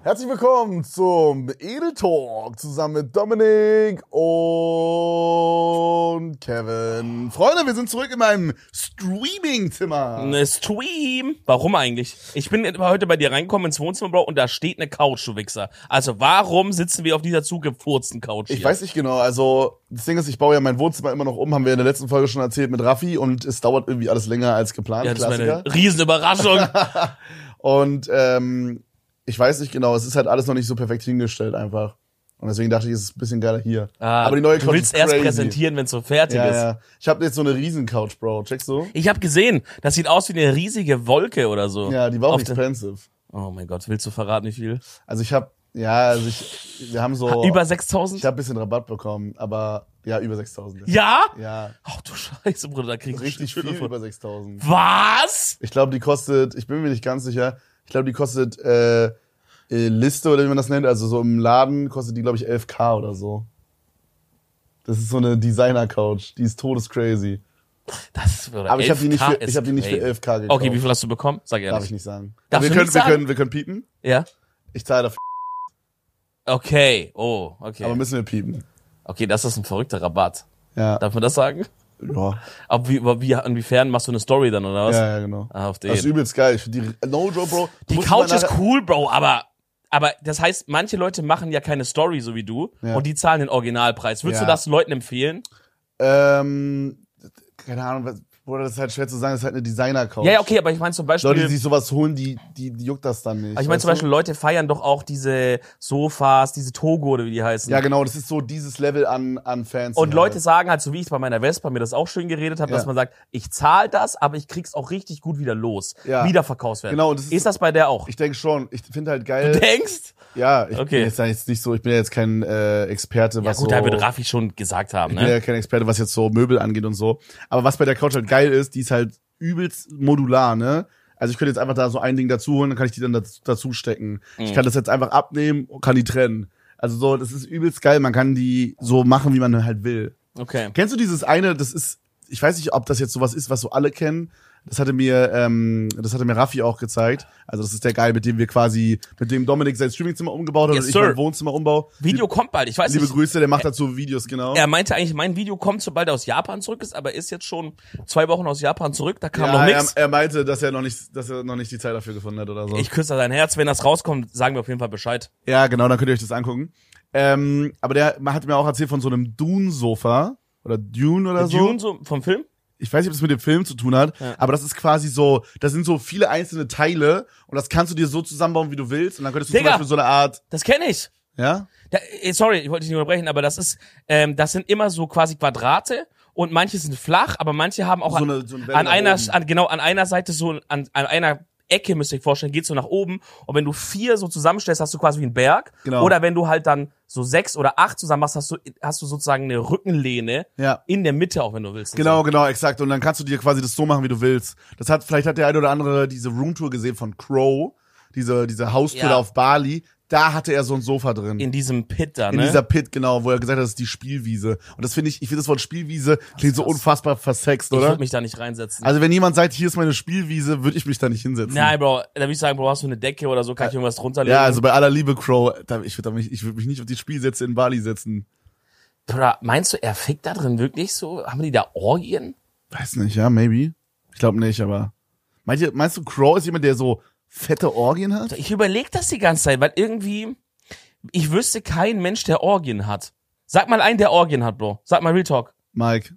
Herzlich willkommen zum Edel Talk zusammen mit Dominik und Kevin. Freunde, wir sind zurück in meinem Streaming-Zimmer. Ne Stream? Warum eigentlich? Ich bin heute bei dir reingekommen ins Wohnzimmer, Bro, und da steht eine Couch, du Wichser. Also warum sitzen wir auf dieser zugefurzten Couch hier? Ich weiß nicht genau, also das Ding ist, ich baue ja mein Wohnzimmer immer noch um, haben wir in der letzten Folge schon erzählt mit Raffi, und es dauert irgendwie alles länger als geplant. Ja, das ist Klassiker. eine Riesenüberraschung. Und ich weiß nicht genau, es ist halt alles noch nicht so perfekt hingestellt einfach. Und deswegen dachte ich, es ist ein bisschen geiler hier. Aber die neue Couch du willst ist erst crazy. präsentieren, wenn es so fertig ist. Ja. Ich habe jetzt so eine Riesen-Couch, Bro. Checkst du? Ich habe gesehen, das sieht aus wie eine riesige Wolke oder so. Ja, die war auch Auf expensive. Oh mein Gott, willst du verraten, wie viel? Also wir haben so... Über 6.000? Ich habe ein bisschen Rabatt bekommen, aber ja, über 6.000. Ja? Ja. Ach du Scheiße, Bruder, da kriegst du Richtig viel über 6.000. Was? Ich glaube, die kostet, ich bin mir nicht ganz sicher, ich glaube, die kostet Liste oder wie man das nennt, also so im Laden kostet die, glaube ich, 11.000 oder so. Das ist so eine Designer-Couch, die ist todescrazy. Aber ich habe die nicht für 11.000 gekauft. Okay, wie viel hast du bekommen? Sag ehrlich. Darf ich nicht sagen. Darfst du nicht Wir sagen? können piepen. Ja? Ich zahle dafür, Okay, okay. aber müssen wir piepen. Okay, das ist ein verrückter Rabatt. Ja. Darf man das sagen? Ja. Aber inwiefern machst du eine Story dann, oder was? Ja, genau. Auf den. Das ist übelst geil. Ich finde die, no joke, Bro. Die Couch ist cool, Bro, aber das heißt, manche Leute machen ja keine Story, so wie du, Ja. und die zahlen den Originalpreis. Würdest du das Leuten empfehlen? Keine Ahnung, Bruder, das ist halt schwer zu sagen, das ist halt eine Designer-Couch. Ja, okay, aber ich meine zum Beispiel... Leute, die sich sowas holen, die juckt das dann nicht. Aber ich meine zum Beispiel, Leute feiern doch auch diese Sofas, diese Togo oder wie die heißen. Ja, genau, das ist so dieses Level an Fans. Und Leute sagen halt, so wie ich bei meiner Vespa mir das auch schön geredet habe, Ja. dass man sagt, ich zahle das, aber ich krieg's auch richtig gut wieder los. Ja. Wiederverkaufswert. Genau, ist das bei der auch? Ich denke schon. Ich finde halt geil. Du denkst? Ja, ich Okay. bin jetzt nicht so, ich bin ja jetzt kein Experte, Ja was gut, so... da wird Raffi schon gesagt haben, Ich bin ne? ja kein Experte, was jetzt so Möbel angeht und so. Aber was bei der Couch halt geil ist, die ist halt übelst modular, ne? Also ich könnte jetzt einfach da so ein Ding dazu holen, dann kann ich die dann dazu stecken. Ich kann das jetzt einfach abnehmen und kann die trennen. Also so, das ist übelst geil. Man kann die so machen, wie man halt will. Okay. Kennst du dieses eine, das ist, ich weiß nicht, ob das jetzt sowas ist, was so alle kennen. Das hatte mir Raffi auch gezeigt. Also das ist der Geil, mit dem Dominik sein Streamingzimmer umgebaut hat Yes, und ich sir. mein Wohnzimmer umbaue. Video kommt bald, ich weiß Liebe nicht. Grüße, der macht dazu Videos, genau. Er meinte eigentlich, mein Video kommt, sobald er aus Japan zurück ist, aber er ist jetzt schon 2 Wochen aus Japan zurück, da kam noch nichts. Er meinte, dass er noch nicht die Zeit dafür gefunden hat oder so. Ich küsse sein Herz, wenn das rauskommt, sagen wir auf jeden Fall Bescheid. Ja, genau, dann könnt ihr euch das angucken. Aber man hat mir auch erzählt von so einem Dune-Sofa oder Dune oder so. Dune so vom Film? Ich weiß nicht, ob das mit dem Film zu tun hat, aber das ist quasi so, das sind so viele einzelne Teile und das kannst du dir so zusammenbauen, wie du willst, und dann könntest du zum Digga. Beispiel so eine Art, Das kenne ich. ja? Sorry, ich wollte dich nicht unterbrechen, aber das sind immer so quasi Quadrate und manche sind flach, aber manche haben auch So eine Welle an nach oben. an einer Seite so, an einer Ecke, müsst ihr euch vorstellen, geht's so nach oben, und wenn du 4 so zusammenstellst, hast du quasi wie einen Berg. Genau. Oder wenn du halt dann so 6 oder 8 zusammen machst, hast du sozusagen eine Rückenlehne Ja. in der Mitte, auch wenn du willst. Genau, exakt. Und dann kannst du dir quasi das so machen, wie du willst. Vielleicht hat der eine oder andere diese Roomtour gesehen von Crow, diese Haustour Ja. da auf Bali. Da hatte er so ein Sofa drin. In diesem Pit da, In ne? dieser Pit, genau, wo er gesagt hat, das ist die Spielwiese. Und das finde ich finde das Wort Spielwiese klingt so unfassbar versext, Ich oder? würde mich da nicht reinsetzen. Also wenn jemand sagt, hier ist meine Spielwiese, würde ich mich da nicht hinsetzen. Nein, Bro, da würde ich sagen, Bro, hast du eine Decke oder so, kann ich irgendwas drunter legen? Ja, also bei aller Liebe, Crow, ich würde mich nicht auf die Spielsätze in Bali setzen. Bruder, meinst du, er fickt da drin wirklich so? Haben die da Orgien? Weiß nicht, ja, maybe. Ich glaube nicht, aber meinst du, Crow ist jemand, der so fette Orgien hat? Ich überlege das die ganze Zeit, weil irgendwie, ich wüsste keinen Mensch, der Orgien hat. Sag mal einen, der Orgien hat, Bro. Sag mal Real Talk. Mike.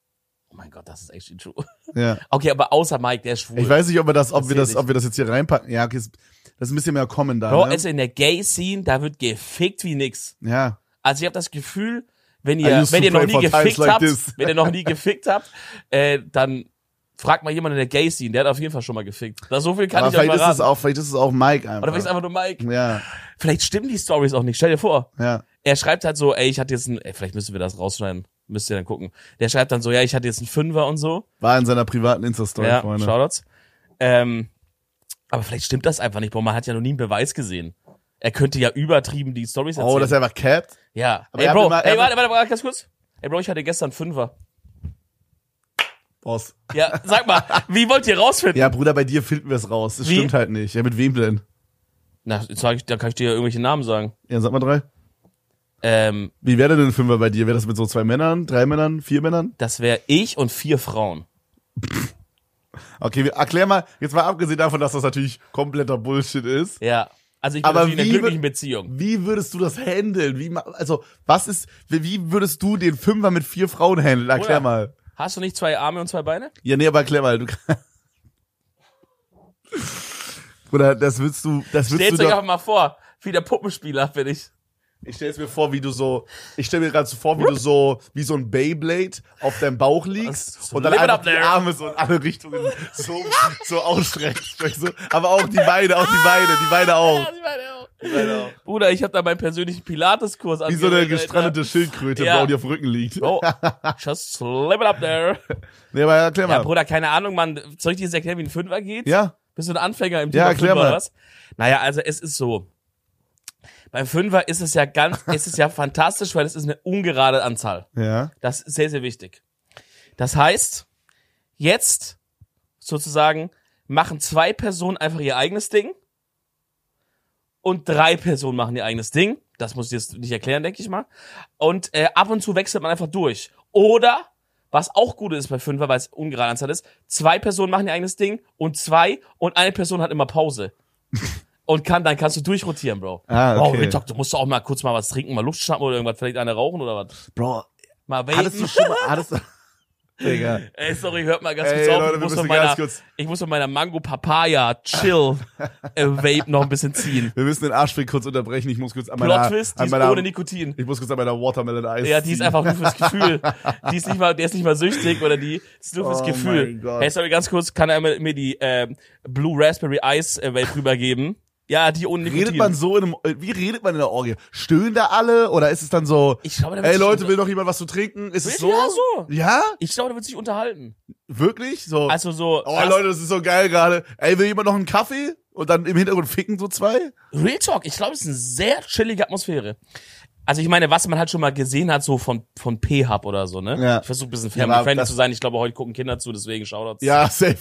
Oh mein Gott, das ist actually true. Ja. Okay, aber außer Mike, der ist schwul. Ich weiß nicht, ob wir das jetzt hier reinpacken. Ja, okay, das ist ein bisschen mehr Common da, Bro, ne? also in der Gay-Scene, da wird gefickt wie nix. Ja. Also ich habe das Gefühl, wenn I ihr used to noch pray nie for times gefickt like habt, this. wenn ihr noch nie gefickt habt, dann fragt mal jemand in der Gay-Scene, der hat auf jeden Fall schon mal gefickt. Da so viel kann Aber ich euch vielleicht verraten. ist es auch Mike einfach. Oder vielleicht ist einfach nur Mike. Ja, Vielleicht stimmen die Stories auch nicht. Stell dir vor. ja. Er schreibt halt so, ich hatte jetzt vielleicht müssen wir das rausschneiden. Müsst ihr dann gucken. Der schreibt dann so, ich hatte jetzt einen Fünfer und so. War in seiner privaten Insta-Story, Ja, Freunde. Shoutouts. Aber vielleicht stimmt das einfach nicht, Bro. Man hat ja noch nie einen Beweis gesehen. Er könnte ja übertrieben die Stories erzählen. Oh, das ist einfach Cat? Ja. Aber Ey, er hat Bro, immer- warte, ganz kurz. Ey, Bro, ich hatte gestern Fünfer. Boss. Ja, sag mal, wie wollt ihr rausfinden? Ja, Bruder, bei dir finden wir es raus. Das Wie? stimmt halt nicht. Ja, mit wem denn? Na, da kann ich dir irgendwelche Namen sagen. Ja, sag mal 3. Wie wäre denn ein Fünfer bei dir? Wäre das mit so 2 Männern, 3 Männern, 4 Männern? Das wäre ich und 4 Frauen. Okay, erklär mal, jetzt mal abgesehen davon, dass das natürlich kompletter Bullshit ist. Ja. Also ich bin Aber natürlich in einer glücklichen Beziehung. Wie würdest du das handeln? Wie würdest du den Fünfer mit 4 Frauen handeln? Erklär mal. Hast du nicht 2 Arme und 2 Beine? Ja, nee, aber erklär mal. Oder das willst du Stell's euch doch. einfach mal vor, wie der Puppenspieler bin ich. Ich stell's mir vor, wie du so wie so ein Beyblade auf deinem Bauch liegst So und dann live it einfach up die there. Arme so in alle Richtungen so ausstreckst. Weißt du? Aber auch die Beine auch. Die Beine auch. Bruder, ich habe da meinen persönlichen Pilates-Kurs Wie so eine angemeldet, gestrandete Schildkröte, Ja. die auf dem Rücken liegt. Alter. Oh, just live it up there. Nee, aber erklär mal. Ja, Bruder, keine Ahnung, Mann. Soll ich dir jetzt erklären, wie ein Fünfer geht? Ja. Bist du ein Anfänger im Ja, Thema erklär Fünfer mal. oder was? Naja, also es ist so. Beim Fünfer ist es ja fantastisch, weil es ist eine ungerade Anzahl. Ja. Das ist sehr, sehr wichtig. Das heißt, jetzt sozusagen machen 2 Personen einfach ihr eigenes Ding und 3 Personen machen ihr eigenes Ding. Das muss ich jetzt nicht erklären, denke ich mal. Und ab und zu wechselt man einfach durch. Oder, was auch gut ist bei Fünfer, weil es ungerade Anzahl ist, 2 Personen machen ihr eigenes Ding und 2 und eine Person hat immer Pause. Und dann kannst du durchrotieren, Bro. Ah, okay. Bro, Ritok, du musst doch auch mal kurz mal was trinken, mal Luft schnappen oder irgendwas, vielleicht eine rauchen oder was. Bro, Mal hattest du vapen. schon mal, Digga. Ey, sorry, hört mal ganz Ey, kurz auf. Leute, Ich muss mit meiner Mango Papaya Chill Vape noch ein bisschen ziehen. Wir müssen den Arschfick kurz unterbrechen. Ich muss kurz an Plot Twist, die ist ohne Nikotin. Ich muss kurz an meiner Watermelon Eis Ja, die ist ziehen. einfach nur fürs Gefühl. Der ist nicht mal süchtig oder die ist nur fürs Oh Gefühl. mein Gott. Hey, sorry, ganz kurz, kann er mir die Blue Raspberry Ice Vape rübergeben? Ja, die ohne Nikotin. Wie redet man in der Orgie? Stöhnen da alle? Oder ist es dann so, Ich glaube, da wird ey sich Leute, will noch jemand was zu trinken? Ist es so? Ja, so. Ja? Ich glaube, da wird sich unterhalten. Wirklich? So. Also so. Oh Leute, das ist so geil gerade. Ey, will jemand noch einen Kaffee? Und dann im Hintergrund ficken so 2? Real Talk, ich glaube, es ist eine sehr chillige Atmosphäre. Also ich meine, was man halt schon mal gesehen hat, so von P-Hub oder so, ne? Ja. Ich versuche ein bisschen Ja, aber family-friendly das- zu sein. Ich glaube, heute gucken Kinder zu, deswegen Shoutouts. Ja, safe.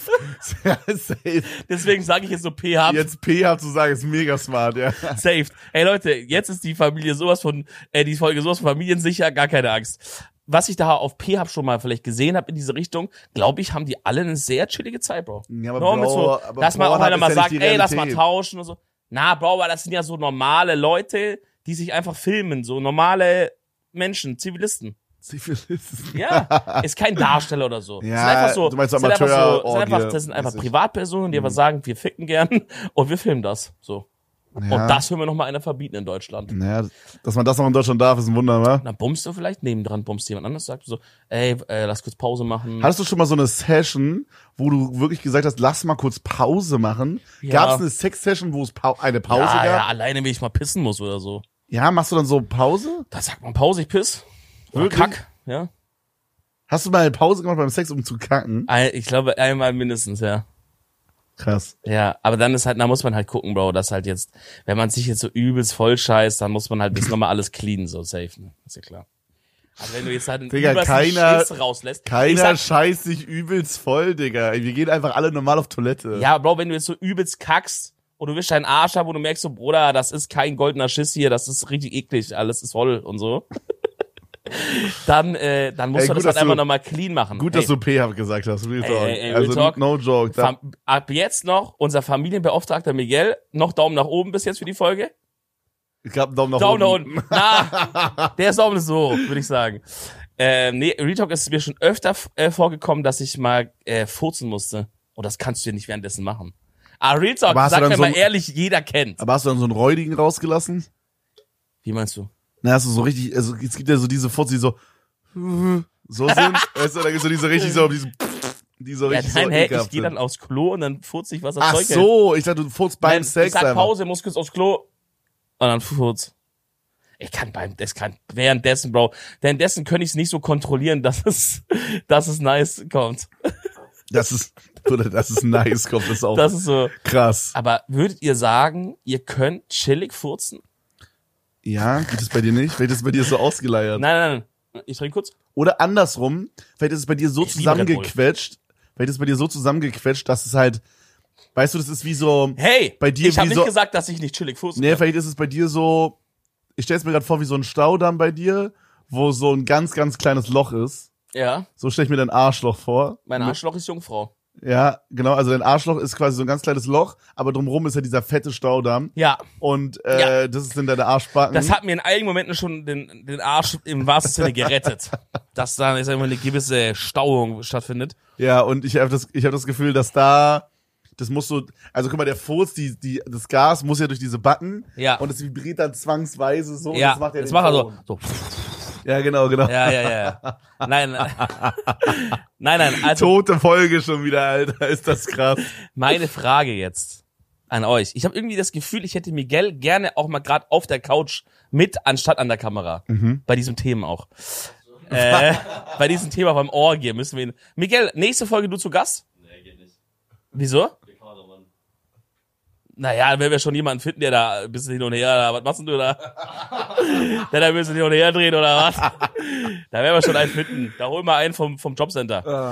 Safe. Deswegen sage ich jetzt so P-Hub, Jetzt P-Hub zu sagen, ist mega smart, ja. saved. Ey Leute, jetzt ist die Familie die Folge sowas von familiensicher, gar keine Angst. Was ich da auf P-Hub schon mal vielleicht gesehen habe in diese Richtung, glaube ich, haben die alle eine sehr chillige Zeit, Bro. Ja, aber Nur mit Bro, so, aber dass man auch Pornhub einer ist mal ja sagt, nicht die ey, lass mal Realität. tauschen und so. Na, Bro, weil das sind ja so normale Leute, die sich einfach filmen, so normale Menschen, Zivilisten. Zivilisten. Ja, ist kein Darsteller oder so. Ja, Das sind einfach so, du meinst das sind einfach Amateur-Orgie das sind einfach mäßig. Privatpersonen, die einfach sagen, wir ficken gern und wir filmen das. So. Ja. Und das hören wir noch mal einer verbieten in Deutschland. Naja, dass man das noch in Deutschland darf, ist ein Wunder, wa? Dann bummst du vielleicht nebendran, bummst jemand anders, sagst du so, ey, lass kurz Pause machen. Hattest du schon mal so eine Session, wo du wirklich gesagt hast, lass mal kurz Pause machen? Ja. Gab es eine Sex-Session, wo es eine Pause ja, gab? ja, alleine, wie ich mal pissen muss oder so. Ja, machst du dann so Pause? Da sagt man Pause, ich piss. Oder Wirklich? Kack, ja. Hast du mal eine Pause gemacht beim Sex, um zu kacken? Ich glaube, einmal mindestens, ja. Krass. Ja, aber dann ist halt, da muss man halt gucken, Bro, dass halt jetzt, wenn man sich jetzt so übelst voll scheißt, dann muss man halt bis nochmal alles cleanen, so safe, ne? Ist ja klar. Also wenn du jetzt halt einen Digga, übelsten keiner- Schiss rauslässt. ich Keiner sag, scheißt sich übelst voll, Digga. Wir gehen einfach alle normal auf Toilette. ja, Bro, wenn du jetzt so übelst kackst und du wischst deinen Arsch ab und du merkst so, Bruder, das ist kein goldener Schiss hier, das ist richtig eklig, alles ist voll und so. dann musst Ey, du das gut, halt dass einfach du- nochmal clean machen. Gut, dass du P-Hub gesagt hast. Real Talk. Real Also, Talk. no joke. Ab jetzt noch unser Familienbeauftragter Miguel, noch Daumen nach oben bis jetzt für die Folge. Ich gab einen Daumen nach Daumen nach unten. unten. Na, der ist Daumen ist so, würde ich sagen. Nee, Retalk ist mir schon öfter vorgekommen, dass ich mal furzen musste. Und das kannst du ja nicht währenddessen machen. Real Talk, Aber hast du sag dann mir so mal ein- ehrlich, jeder kennt. Aber hast du dann so einen Räudigen rausgelassen? Wie meinst du? Na, hast du so richtig, also es gibt ja so diese Furz, die so sind. Weißt du, da gibt's so diese richtig so, die so Ja, richtig nein, so hey, ekelhaft ich gehe sind. dann aufs Klo und dann furze ich, was das Ach Zeug hält. so, ich dachte, du furzt beim Nein, Sex ich sag einfach. Pause, muss kurz aufs Klo. Und dann furz. Ich kann währenddessen, Bro. Währenddessen könnte ich es nicht so kontrollieren, dass es nice kommt. Das ist nice, kommt das auch. Das ist so. Krass. Aber würdet ihr sagen, ihr könnt chillig furzen? Ja, geht es bei dir nicht? Vielleicht ist es bei dir so ausgeleiert. Nein. Ich trinke kurz. Oder andersrum, vielleicht ist es bei dir so Ich liebe Red Bull. zusammengequetscht, dass es halt Weißt du, das ist wie so, Hey, bei dir ich habe wie nicht so, gesagt, dass ich nicht chillig furzen nee, kann. vielleicht ist es bei dir so, ich stell's mir gerade vor, wie so ein Staudamm bei dir, wo so ein ganz, ganz kleines Loch ist. Ja, So stell ich mir dein Arschloch vor. mein Arschloch ist Jungfrau. Ja, genau, also dein Arschloch ist quasi so ein ganz kleines Loch, aber drumherum ist ja dieser fette Staudamm. Ja, Und Ja. das sind deine Arschbacken. das hat mir in einigen Momenten schon den Arsch im wahrsten Sinne gerettet. Dass da jetzt einfach eine gewisse Stauung stattfindet. Ja, und ich habe das Gefühl, dass das muss so, also guck mal, der Furz, das Gas muss ja durch diese Backen. Ja. Und es vibriert dann zwangsweise so. Ja, und das macht ja das den macht er so. Ton. so. Ja, genau. Ja. Nein, also Tote Folge schon wieder, Alter. Ist das krass. meine Frage jetzt an euch. Ich habe irgendwie das Gefühl, ich hätte Miguel gerne auch mal gerade auf der Couch mit, anstatt an der Kamera. Bei diesem Thema auch. Bei diesem Thema beim Orgie müssen wir ihn... Miguel, nächste Folge du zu Gast? Nee, geht nicht. Wieso? Der Kameramann. Naja, wenn wir schon jemanden finden, der da ein bisschen hin und her, was machst denn du da? Der da ein bisschen hin und her dreht oder was? Da werden wir schon einen finden. Da holen wir einen vom Jobcenter.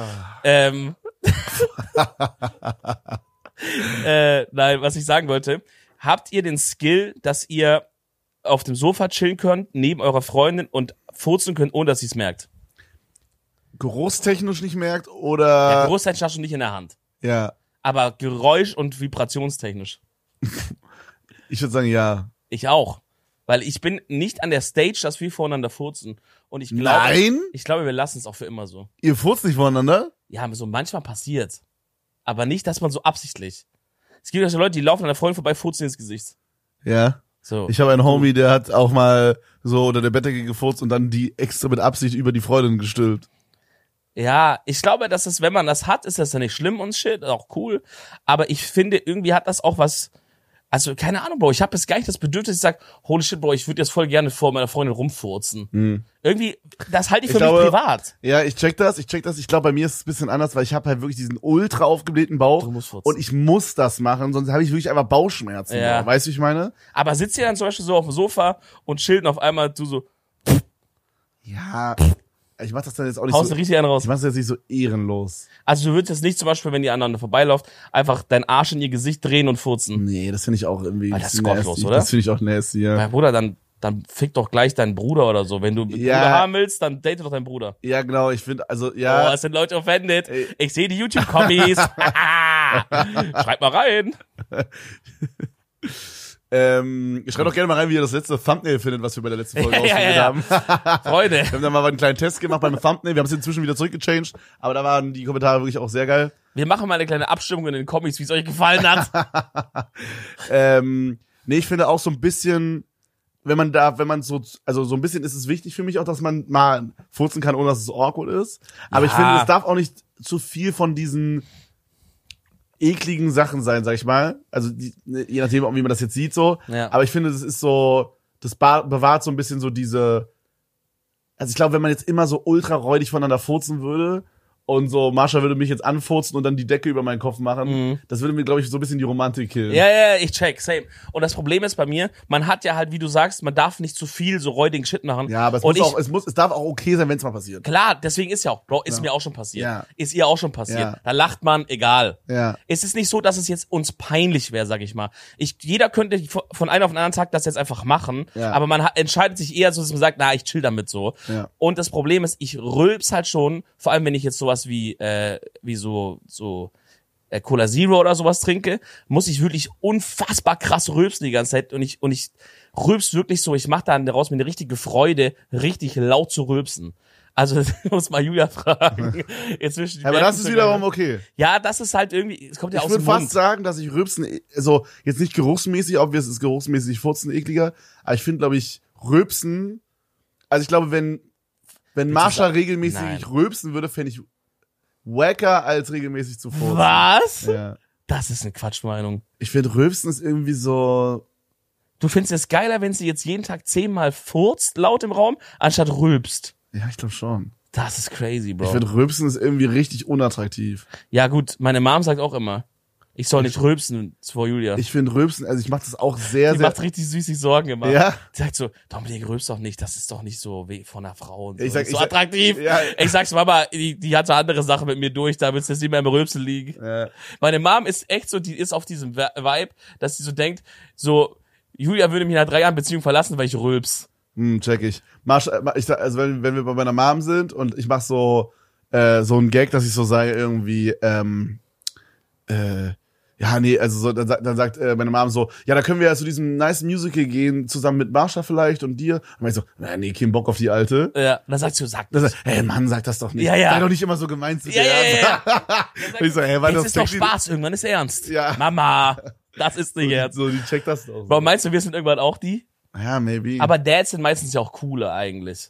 Nein, was ich sagen wollte, habt ihr den Skill, dass ihr auf dem Sofa chillen könnt, neben eurer Freundin und furzen könnt, ohne dass sie es merkt? Geruchstechnisch nicht merkt Ja, oder... Großteil hast du nicht in der Hand. Ja, Aber Geräusch- und vibrationstechnisch. ich würde sagen, ja. Ich auch. Weil ich bin nicht an der Stage, dass wir voreinander furzen. Und ich glaube, Nein? ich glaube, wir lassen es auch für immer so. Ihr furzt nicht voneinander? Ja, so manchmal passiert. Aber nicht, dass man so absichtlich. Es gibt ja so Leute, die laufen an der Freundin vorbei, furzen ins Gesicht. Ja. So. Ich habe einen Homie, der hat auch mal so unter der Bettdecke gefurzt und dann die extra mit Absicht über die Freundin gestülpt. Ja, ich glaube, dass es, wenn man das hat, ist das ja nicht schlimm und shit, auch cool. Aber ich finde, irgendwie hat das auch was, also keine Ahnung, Bro, ich habe jetzt gar nicht das Bedürfnis, dass ich sage, holy shit, Bro, ich würde jetzt voll gerne vor meiner Freundin rumfurzen. Irgendwie, das halte ich für mich privat. Ja, ich check das. Ich glaube, bei mir ist es ein bisschen anders, weil ich habe halt wirklich diesen ultra aufgeblähten Bauch Du musst furzen. und ich muss das machen, sonst habe ich wirklich einfach Bauchschmerzen. Ja. Weißt du, wie ich meine? Aber sitzt ihr dann zum Beispiel so auf dem Sofa und chillt und auf einmal du so, Ja, ich mach das dann jetzt auch nicht haust so. du richtig einen raus. Ich mach das jetzt nicht so ehrenlos. Also du würdest jetzt nicht zum Beispiel, wenn die aneinander vorbeiläuft, einfach deinen Arsch in ihr Gesicht drehen und furzen. Nee, das finde ich auch irgendwie Weil das ist nasty. gottlos, oder? Das finde ich auch nasty, ja. Ja, Bruder, dann fick doch gleich deinen Bruder oder so. Wenn du einen Ja. Bruder haben willst, dann date doch deinen Bruder. Ja, genau, ich finde, also, Oh, ja. es sind Leute offended. Ey. Ich sehe die YouTube-Kommis. Schreibt mal rein. Schreibt doch gerne mal rein, wie ihr das letzte Thumbnail findet, was wir bei der letzten Folge ausprobiert ja. haben. Freunde. Wir haben da mal einen kleinen Test gemacht beim Thumbnail. Wir haben es inzwischen wieder zurückgechanged, aber da waren die Kommentare wirklich auch sehr geil. Wir machen mal eine kleine Abstimmung in den Kommis, wie es euch gefallen hat. Nee, ich finde auch so ein bisschen, wenn man so, also so ein bisschen ist es wichtig für mich auch, dass man mal furzen kann, ohne dass es awkward ist. Aber ich Ja. finde, es darf auch nicht zu viel von diesen ekligen Sachen sein, sag ich mal. Also je nachdem, wie man das jetzt sieht, so. Ja. Aber ich finde, das ist so, das bewahrt so ein bisschen so diese. Also ich glaube, wenn man jetzt immer so ultra räudig voneinander furzen würde und so, Marsha würde mich jetzt anfurzen und dann die Decke über meinen Kopf machen, das würde mir, glaube ich, so ein bisschen die Romantik killen. Ja, ich check, same. Und das Problem ist bei mir, man hat ja halt, wie du sagst, man darf nicht zu viel so räudigen Shit machen. Ja, aber es darf auch okay sein, wenn es mal passiert. Klar, deswegen ist ja auch, Bro, ist mir auch schon passiert. Ja. Ist ihr auch schon passiert. Ja. Da lacht man, egal. Ja. Es ist nicht so, dass es jetzt uns peinlich wäre, sag ich mal. Jeder könnte von einem auf den anderen Tag das jetzt einfach machen, Ja. aber man entscheidet sich eher so, dass man sagt, na, ich chill damit so. Ja. Und das Problem ist, ich rülps halt schon, vor allem wenn ich jetzt sowas wie so Cola Zero oder sowas trinke, muss ich wirklich unfassbar krass rülpsen die ganze Zeit und ich rülps wirklich so, ich mache da daraus mir eine richtige Freude, richtig laut zu rülpsen. Also, muss mal Julia fragen. Inzwischen, Aber das ist wiederum okay. ja, das ist halt irgendwie, es kommt ja Ich aus würde dem fast Mund. sagen, dass ich Rülpsen, also jetzt nicht geruchsmäßig, obvious ist geruchsmäßig Furzen ekliger, aber ich finde, glaube ich, Rülpsen, also ich glaube, wenn Marsha sagen? regelmäßig Nein. rülpsen würde, fände ich wacker als regelmäßig zu furzen. Was? Ja. Das ist eine Quatschmeinung. Ich finde, Rülpsen ist irgendwie so, Du findest es geiler, wenn sie jetzt jeden Tag 10-mal furzt laut im Raum, anstatt rülpst. ja, ich glaube schon. Das ist crazy, Bro. Ich finde, Rülpsen ist irgendwie richtig unattraktiv. Ja gut, meine Mom sagt auch immer, Ich soll nicht rülpsen vor Julia. Ich finde Rülpsen, also ich mache das auch sehr, Die sehr... macht richtig süßig Sorgen immer. Ja? Die sagt so, Dominik, rülpst doch nicht, das ist doch nicht so wie von einer Frau und so. Ich sag- so ich sag- attraktiv. Ja. Ich sag's Mama, die hatte andere Sachen mit mir durch, da willst du jetzt nicht mehr im Rülpsen liegen. Ja. Meine Mom ist echt so, die ist auf diesem Vibe, dass sie so denkt, so, Julia würde mich nach 3 Jahren Beziehung verlassen, weil ich rülps. Check ich. Also wenn wir bei meiner Mom sind und ich mach so ein Gag, dass ich so sage irgendwie, ja, nee, also so, dann sagt meine Mom so, ja, da können wir ja zu diesem nice Musical gehen, zusammen mit Marsha vielleicht und dir. Und ich so, nee, kein Bock auf die Alte. Ja, dann sagt sie, sag Dann das. sagt, hey Mann, sag das doch nicht. Ja, ja. Sei doch nicht immer so gemein zu Ja, der. ja. Und ich so, hey, weil Jetzt das ist doch checkt die- Spaß, irgendwann ist ernst. Ja. Mama, das ist nicht ernst. So, die checkt das doch. Warum meinst du, wir sind irgendwann auch die? Ja, maybe. Aber Dads sind meistens ja auch cooler eigentlich.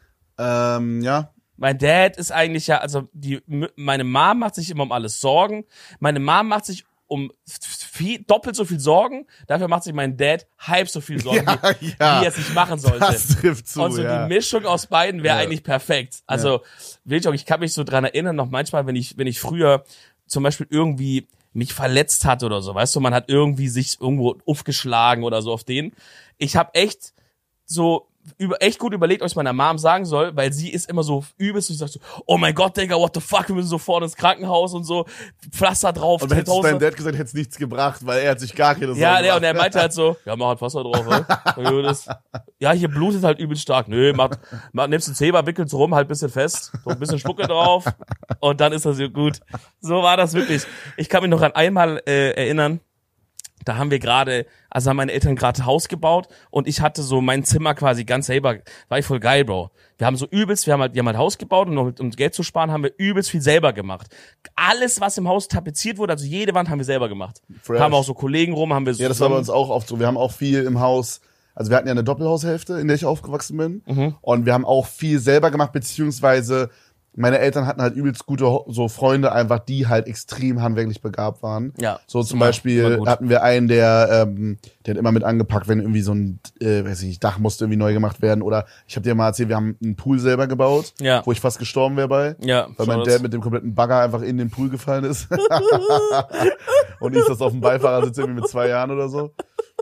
Ja. Mein Dad ist eigentlich ja, also meine Mom macht sich immer um alles Sorgen. Meine Mom macht sich um doppelt so viel Sorgen. Dafür macht sich mein Dad halb so viel Sorgen, wie er es nicht machen sollte. Das trifft zu, Und so ja. die Mischung aus beiden wäre Ja. eigentlich perfekt. Also, ich kann mich so dran erinnern, noch manchmal, wenn ich früher zum Beispiel irgendwie mich verletzt hatte oder so, weißt du, man hat irgendwie sich irgendwo aufgeschlagen oder so auf den. Ich habe echt so echt gut überlegt, ob ich meiner Mom sagen soll, weil sie ist immer so übelst und sagt so, oh mein Gott, Digga, what the fuck, wir müssen sofort ins Krankenhaus und so, Pflaster drauf. Und hättest du 1000. deinem Dad gesagt, hätte es nichts gebracht, weil er hat sich gar keine Sorgen Ja, gemacht. und er meinte halt so, ja, mach halt Pflaster drauf, ja, hier blutet halt übelst stark. Nö, nimmst einen Zebra, wickelst rum, halt ein bisschen fest, so ein bisschen Spucke drauf und dann ist das so gut. So war das wirklich. Ich kann mich noch an einmal erinnern, da haben meine Eltern gerade Haus gebaut und ich hatte so mein Zimmer quasi ganz selber, war ich voll geil, Bro. Wir haben halt Haus gebaut und um Geld zu sparen, haben wir übelst viel selber gemacht. Alles, was im Haus tapeziert wurde, also jede Wand haben wir selber gemacht. Fresh. Haben auch so Kollegen rum, haben wir so Ja, das war bei uns auch oft so. Wir haben auch viel im Haus, also wir hatten ja eine Doppelhaushälfte, in der ich aufgewachsen bin. Und wir haben auch viel selber gemacht, beziehungsweise meine Eltern hatten halt übelst gute so Freunde einfach, die halt extrem handwerklich begabt waren. Ja, So zum immer Beispiel gut. hatten wir einen, der hat immer mit angepackt, wenn irgendwie so ein, weiß ich nicht, Dach musste irgendwie neu gemacht werden. Oder ich habe dir mal erzählt, wir haben einen Pool selber gebaut, Ja. wo ich fast gestorben wäre bei. Ja, Weil mein schau Dad das. mit dem kompletten Bagger einfach in den Pool gefallen ist. Und ich das auf dem Beifahrersitz irgendwie mit 2 Jahren oder so.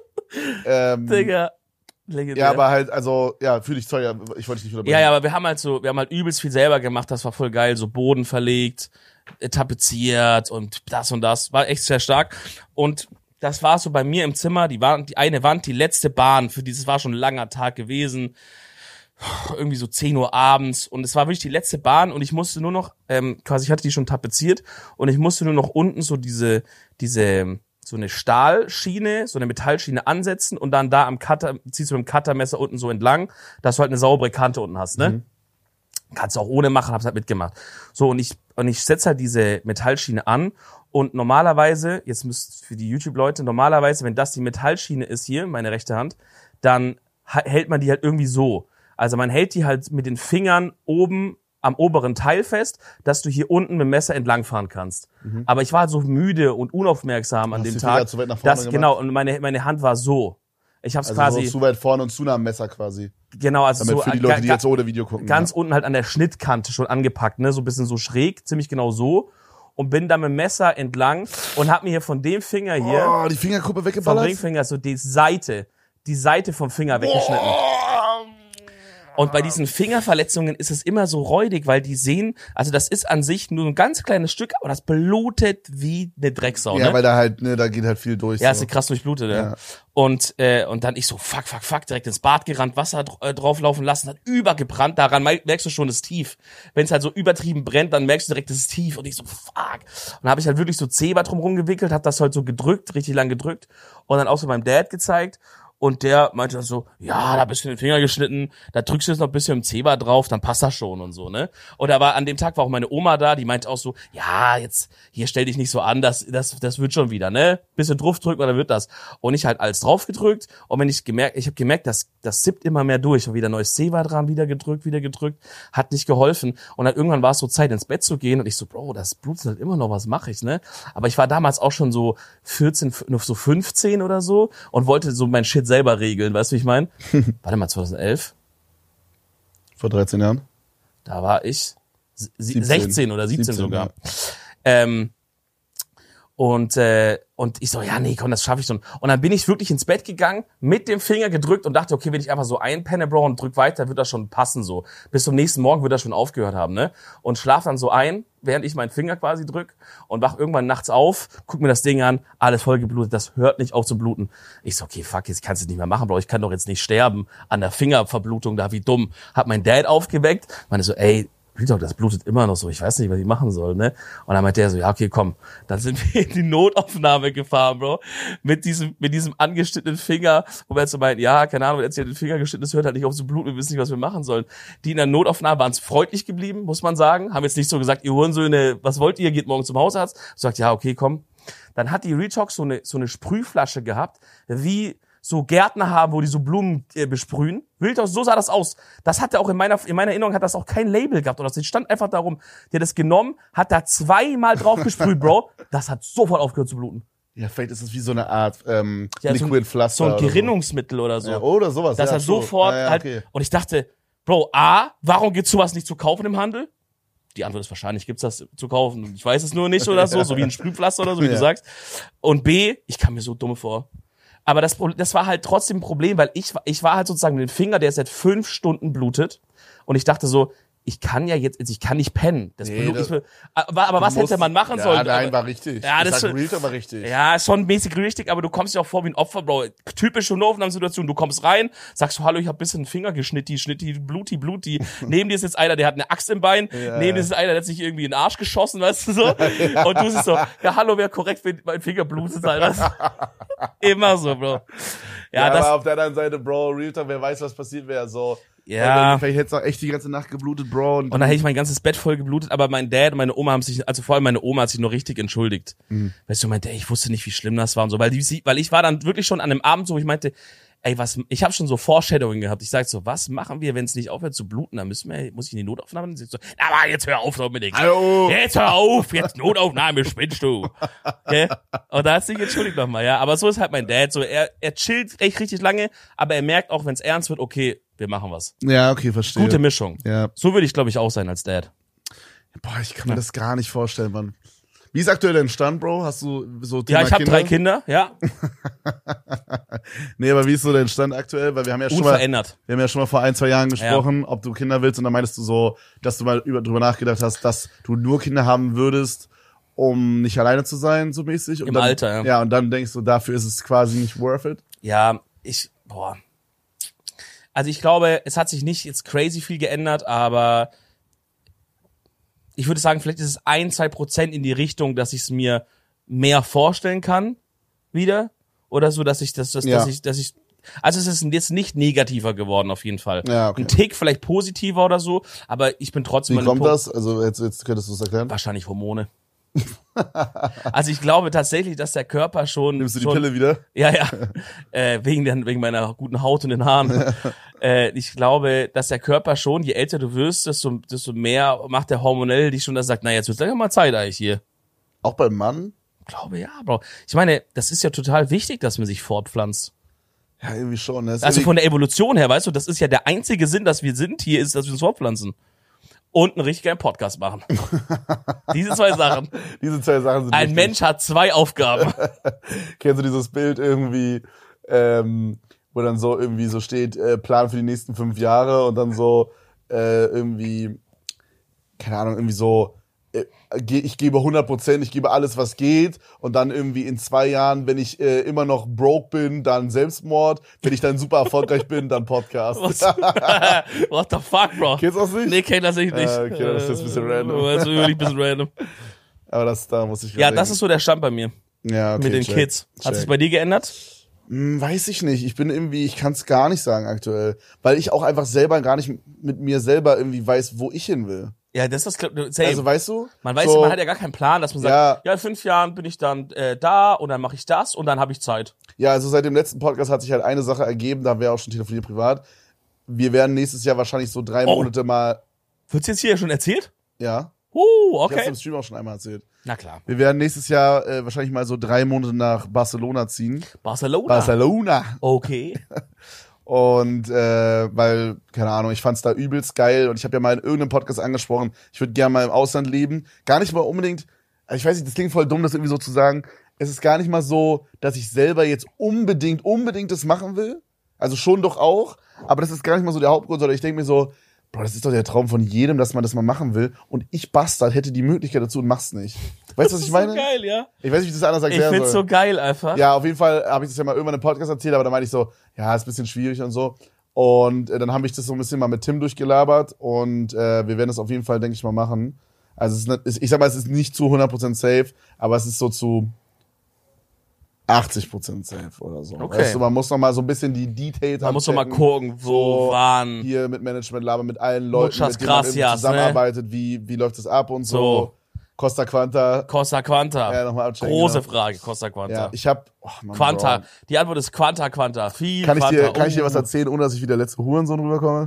Digga. Legendär. Ja, aber halt, also, ja, fühl dich sorry, ich wollte dich nicht unterbrechen. Ja, aber wir haben halt übelst viel selber gemacht, das war voll geil, so Boden verlegt, tapeziert und das, war echt sehr stark. Und das war so bei mir im Zimmer, die eine Wand, die letzte Bahn, das war schon ein langer Tag gewesen, irgendwie so 10 Uhr abends und es war wirklich die letzte Bahn und ich musste nur noch, quasi ich hatte die schon tapeziert und ich musste nur noch unten so so eine Stahlschiene, so eine Metallschiene ansetzen und dann da am Cutter, ziehst du mit dem Cuttermesser unten so entlang, dass du halt eine saubere Kante unten hast, ne? Kannst du auch ohne machen, hab's halt mitgemacht. So, und ich setze halt diese Metallschiene an und normalerweise, jetzt müsst für die YouTube-Leute, normalerweise, wenn das die Metallschiene ist hier, meine rechte Hand, dann hält man die halt irgendwie so. Also man hält die halt mit den Fingern oben am oberen Teil fest, dass du hier unten mit dem Messer entlangfahren kannst. Aber ich war halt so müde und unaufmerksam an Hast dem die Tag. Finger zu weit nach vorne gemacht? Genau, und meine Hand war so. Ich hab's Also quasi, so zu weit vorne und zu nah am Messer quasi. genau, also Damit so für die Leute, die jetzt ohne Video gucken. ganz unten halt an der Schnittkante schon angepackt, ne, so ein bisschen so schräg, ziemlich genau so. Und bin dann mit dem Messer entlang und hab mir hier von dem Finger hier, Oh, die Fingerkuppe vom weggeballert. Ringfinger, so die Seite vom Finger weggeschnitten. Und bei diesen Fingerverletzungen ist es immer so räudig, weil die sehen, also das ist an sich nur ein ganz kleines Stück, aber das blutet wie eine Drecksau, Ja, ne? weil da halt, ne, da geht halt viel durch. Ja, so. ist krass durchblutet, ja. Ja. Und dann ich so, fuck, direkt ins Bad gerannt, Wasser drauflaufen lassen, hat übergebrannt, daran merkst du schon, das ist tief. Wenn es halt so übertrieben brennt, dann merkst du direkt, das ist tief und ich so, fuck. Und dann habe ich halt wirklich so Zebra drum rumgewickelt, hab das halt so gedrückt, richtig lang gedrückt und dann auch so meinem Dad gezeigt. Und der meinte dann so, ja, da bist du den Finger geschnitten, da drückst du jetzt noch ein bisschen im Zebra drauf, dann passt das schon und so, ne? Und an dem Tag war auch meine Oma da, die meinte auch so, ja, jetzt, hier stell dich nicht so an, das wird schon wieder, ne? Bisschen drauf drücken und dann wird das. Und ich halt alles drauf gedrückt und ich habe gemerkt, das sippt immer mehr durch. Und wieder neues Zebra dran, wieder gedrückt, hat nicht geholfen. Und dann irgendwann war es so Zeit, ins Bett zu gehen und ich so, Bro, das blutet halt immer noch, was mache ich, ne? Aber ich war damals auch schon so 14, noch so 15 oder so und wollte so mein Shit selber regeln, weißt du, wie ich meine? Warte mal, 2011? Vor 13 Jahren. Da war ich 17. 16 oder 17 sogar. Und ich so, ja, nee, komm, das schaffe ich schon. Und dann bin ich wirklich ins Bett gegangen, mit dem Finger gedrückt und dachte, okay, wenn ich einfach so einpenne, Bro, und drück weiter, wird das schon passen so. Bis zum nächsten Morgen wird das schon aufgehört haben, ne? Und schlaf dann so ein, während ich meinen Finger quasi drück und wach irgendwann nachts auf, guck mir das Ding an, alles voll geblutet, das hört nicht auf zu bluten. Ich so, okay, fuck, jetzt kannst du es nicht mehr machen, Bro, ich kann doch jetzt nicht sterben an der Fingerverblutung da, wie dumm. Hab mein Dad aufgeweckt, meine so, ey, Real, das blutet immer noch so, ich weiß nicht, was ich machen soll, ne? Und dann meinte er so, ja, okay, komm. Dann sind wir in die Notaufnahme gefahren, Bro. Mit diesem angeschnittenen Finger, wo wir jetzt so meinten, ja, keine Ahnung, jetzt hier den Finger geschnitten, das hört halt nicht auf zu bluten, wir wissen nicht, was wir machen sollen. Die in der Notaufnahme waren freundlich geblieben, muss man sagen. Haben jetzt nicht so gesagt, ihr Hurensöhne, was wollt ihr, geht morgen zum Hausarzt. Sagt, ja, okay, komm. Dann hat die Real Talk so eine Sprühflasche gehabt, wie so Gärtner haben, wo die so Blumen besprühen. Wildhaus, so sah das aus. Das hatte auch in meiner Erinnerung hat das auch kein Label gehabt oder das stand einfach darum. Der hat das genommen, hat da 2-mal drauf gesprüht, Bro. Das hat sofort aufgehört zu bluten. Ja, vielleicht ist es wie so eine Art Ja, Liquid Pflaster. So ein Gerinnungsmittel oder so. Ja, oder sowas. Das ja, hat sofort ja, halt. okay. Und ich dachte, Bro, A, warum gibt's sowas nicht zu kaufen im Handel? Die Antwort ist wahrscheinlich, gibt's das zu kaufen. Ich weiß es nur nicht oder so wie ein Sprühpflaster oder so, wie du sagst. Und B, ich kam mir so dumm vor. Aber das war halt trotzdem ein Problem, weil ich war halt sozusagen mit dem Finger, der seit 5 Stunden blutet. Und ich dachte so, ich kann nicht pennen. Aber was hätte man machen sollen? Ja, nein, war richtig. Ja, das Real Talk war richtig. Ja, ist schon mäßig richtig, aber du kommst dir auch vor wie ein Opfer, Bro. Typische Notaufnahmesituation. Du kommst rein, sagst so, hallo, ich hab ein bisschen den Finger geschnitten, Bluti. Neben dir ist jetzt einer, der hat eine Axt im Bein. Ja, neben dir ist einer, der hat sich irgendwie in den Arsch geschossen, weißt du so. Ja. Und du bist so, ja, hallo, wäre korrekt, wenn mein Finger blutet, Alter. Immer so, Bro. Ja, aber auf der anderen Seite, Bro, Real Talk, wer weiß, was passiert wäre, so. Ja. Vielleicht hätte es auch echt die ganze Nacht geblutet, Bro. Und dann hätte ich mein ganzes Bett voll geblutet, aber mein Dad und meine Oma haben sich, also vor allem meine Oma hat sich noch richtig entschuldigt. Weißt du, meinte, ey, ich wusste nicht, wie schlimm das war und so, weil ich war dann wirklich schon an einem Abend so, wo ich meinte, ey, ich habe schon so Foreshadowing gehabt. Ich sag so, was machen wir, wenn es nicht aufhört zu bluten? Dann muss ich in die Notaufnahme. Und so, aber jetzt hör auf damit. Hallo. Jetzt hör auf, jetzt Notaufnahme, spinnst du. Okay? Und da hat sich entschuldigt nochmal, ja. Aber so ist halt mein Dad. So, er chillt echt richtig lange, aber er merkt auch, wenn es ernst wird, okay, wir machen was. Ja, okay, verstehe. Gute Mischung. Ja. So würde ich, glaube ich, auch sein als Dad. Boah, ich kann mir das gar nicht vorstellen, Mann. Wie ist aktuell dein Stand, Bro? Hast du so Thema Ja, ich habe 3 Kinder, ja. Nee, aber wie ist so dein Stand aktuell? Weil wir haben ja schon mal vor 1-2 Jahren gesprochen, ob du Kinder willst, und dann meintest du so, dass du mal drüber nachgedacht hast, dass du nur Kinder haben würdest, um nicht alleine zu sein, so mäßig. Und Im dann, Alter, ja. Ja, und dann denkst du, dafür ist es quasi nicht worth it. Ja, also ich glaube, es hat sich nicht jetzt crazy viel geändert, aber ich würde sagen, vielleicht ist es 1-2% in die Richtung, dass ich es mir mehr vorstellen kann, wieder. Oder so, dass ich, also es ist jetzt nicht negativer geworden, auf jeden Fall. Ja, okay. Ein Tick vielleicht positiver oder so, aber ich bin trotzdem... Wie kommt das? Also jetzt könntest du es erklären. Wahrscheinlich Hormone. Also ich glaube tatsächlich, dass der Körper schon... Nimmst du die Pille wieder? Ja. Wegen meiner guten Haut und den Haaren. Ich glaube, dass der Körper schon, je älter du wirst, desto mehr macht der hormonell dich schon, dass er sagt, na, jetzt wird's gleich mal Zeit eigentlich hier. Auch beim Mann? Ich glaube, ja, Bro. Ich meine, das ist ja total wichtig, dass man sich fortpflanzt. Ja, irgendwie schon. Ne? Also von der Evolution her, weißt du, das ist ja der einzige Sinn, dass wir sind hier, ist, dass wir uns fortpflanzen. Und einen richtig geilen Podcast machen. Diese 2 Sachen. Diese 2 Sachen sind Ein wichtig. Mensch hat 2 Aufgaben. Kennst du dieses Bild irgendwie, wo dann so irgendwie so steht, Plan für die nächsten 5 Jahre und dann so irgendwie, keine Ahnung, irgendwie so, ich gebe 100%, ich gebe alles, was geht, und dann irgendwie in 2 Jahren, wenn ich immer noch broke bin, dann Selbstmord, wenn ich dann super erfolgreich bin, dann Podcast. What the fuck, Bro? Kennst du das nicht? Nee, kenn das nicht. Okay, das ist jetzt ein bisschen random. Das ist wirklich ein bisschen random. Aber da muss ich Ja, das ist so der Stand bei mir. Ja, okay, mit den Kids. Hat sich bei dir geändert? Weiß ich nicht. Ich kann es gar nicht sagen aktuell. Weil ich auch einfach selber gar nicht mit mir selber irgendwie weiß, wo ich hin will. Ja, das ist same. Also weißt du? Man weiß, man hat ja gar keinen Plan, dass man sagt, ja, in 5 Jahren bin ich dann da und dann mache ich das und dann habe ich Zeit. Ja, also seit dem letzten Podcast hat sich halt eine Sache ergeben, da haben wir auch schon telefoniert privat. Wir werden nächstes Jahr wahrscheinlich so 3 Monate mal... Wird's jetzt hier schon erzählt? Ja. Okay. Ich hab's im Stream auch schon einmal erzählt. Na klar. Wir werden nächstes Jahr wahrscheinlich mal so 3 Monate nach Barcelona ziehen. Barcelona. Okay. Und weil, keine Ahnung, ich fand's da übelst geil und ich habe ja mal in irgendeinem Podcast angesprochen, ich würde gerne mal im Ausland leben. Gar nicht mal unbedingt Also ich weiß nicht, das klingt voll dumm, das irgendwie so zu sagen. Es ist gar nicht mal so, dass ich selber jetzt unbedingt das machen will. Also schon doch auch, aber das ist gar nicht mal so der Hauptgrund, sondern ich denke mir so, Bro, das ist doch der Traum von jedem, dass man das mal machen will. Und ich Bastard hätte die Möglichkeit dazu und mach's nicht. Weißt du, was ich meine? Das ist so geil, ja. Ich weiß nicht, wie ich das anders Ich erklären find's soll. so geil einfach. Ja, auf jeden Fall habe ich das ja mal irgendwann im Podcast erzählt, aber da meinte ich so, ja, ist ein bisschen schwierig und so. Und dann habe ich das so ein bisschen mal mit Tim durchgelabert und wir werden das auf jeden Fall, denke ich mal, machen. Also es ist, ich sag mal, es ist nicht zu 100% safe, aber es ist so zu 80% safe oder so. Okay. Weißt du, man muss noch mal so ein bisschen die Details Man muss doch mal abchecken. gucken, wo So, waren. Hier mit Management labern, mit allen Leuten, Muchas mit denen man irgendwie gracias, zusammenarbeitet, wie läuft das ab und so. So. Costa Quanta. Costa Quanta. Ja, nochmal abchecken. Große genau. Frage, Costa Quanta. Ja, ich hab, Mann, Quanta. Bro. Die Antwort ist Quanta, Quanta. Viel Kann ich Quanta. dir was erzählen, ohne dass ich wie der letzte Hurensohn rüberkomme?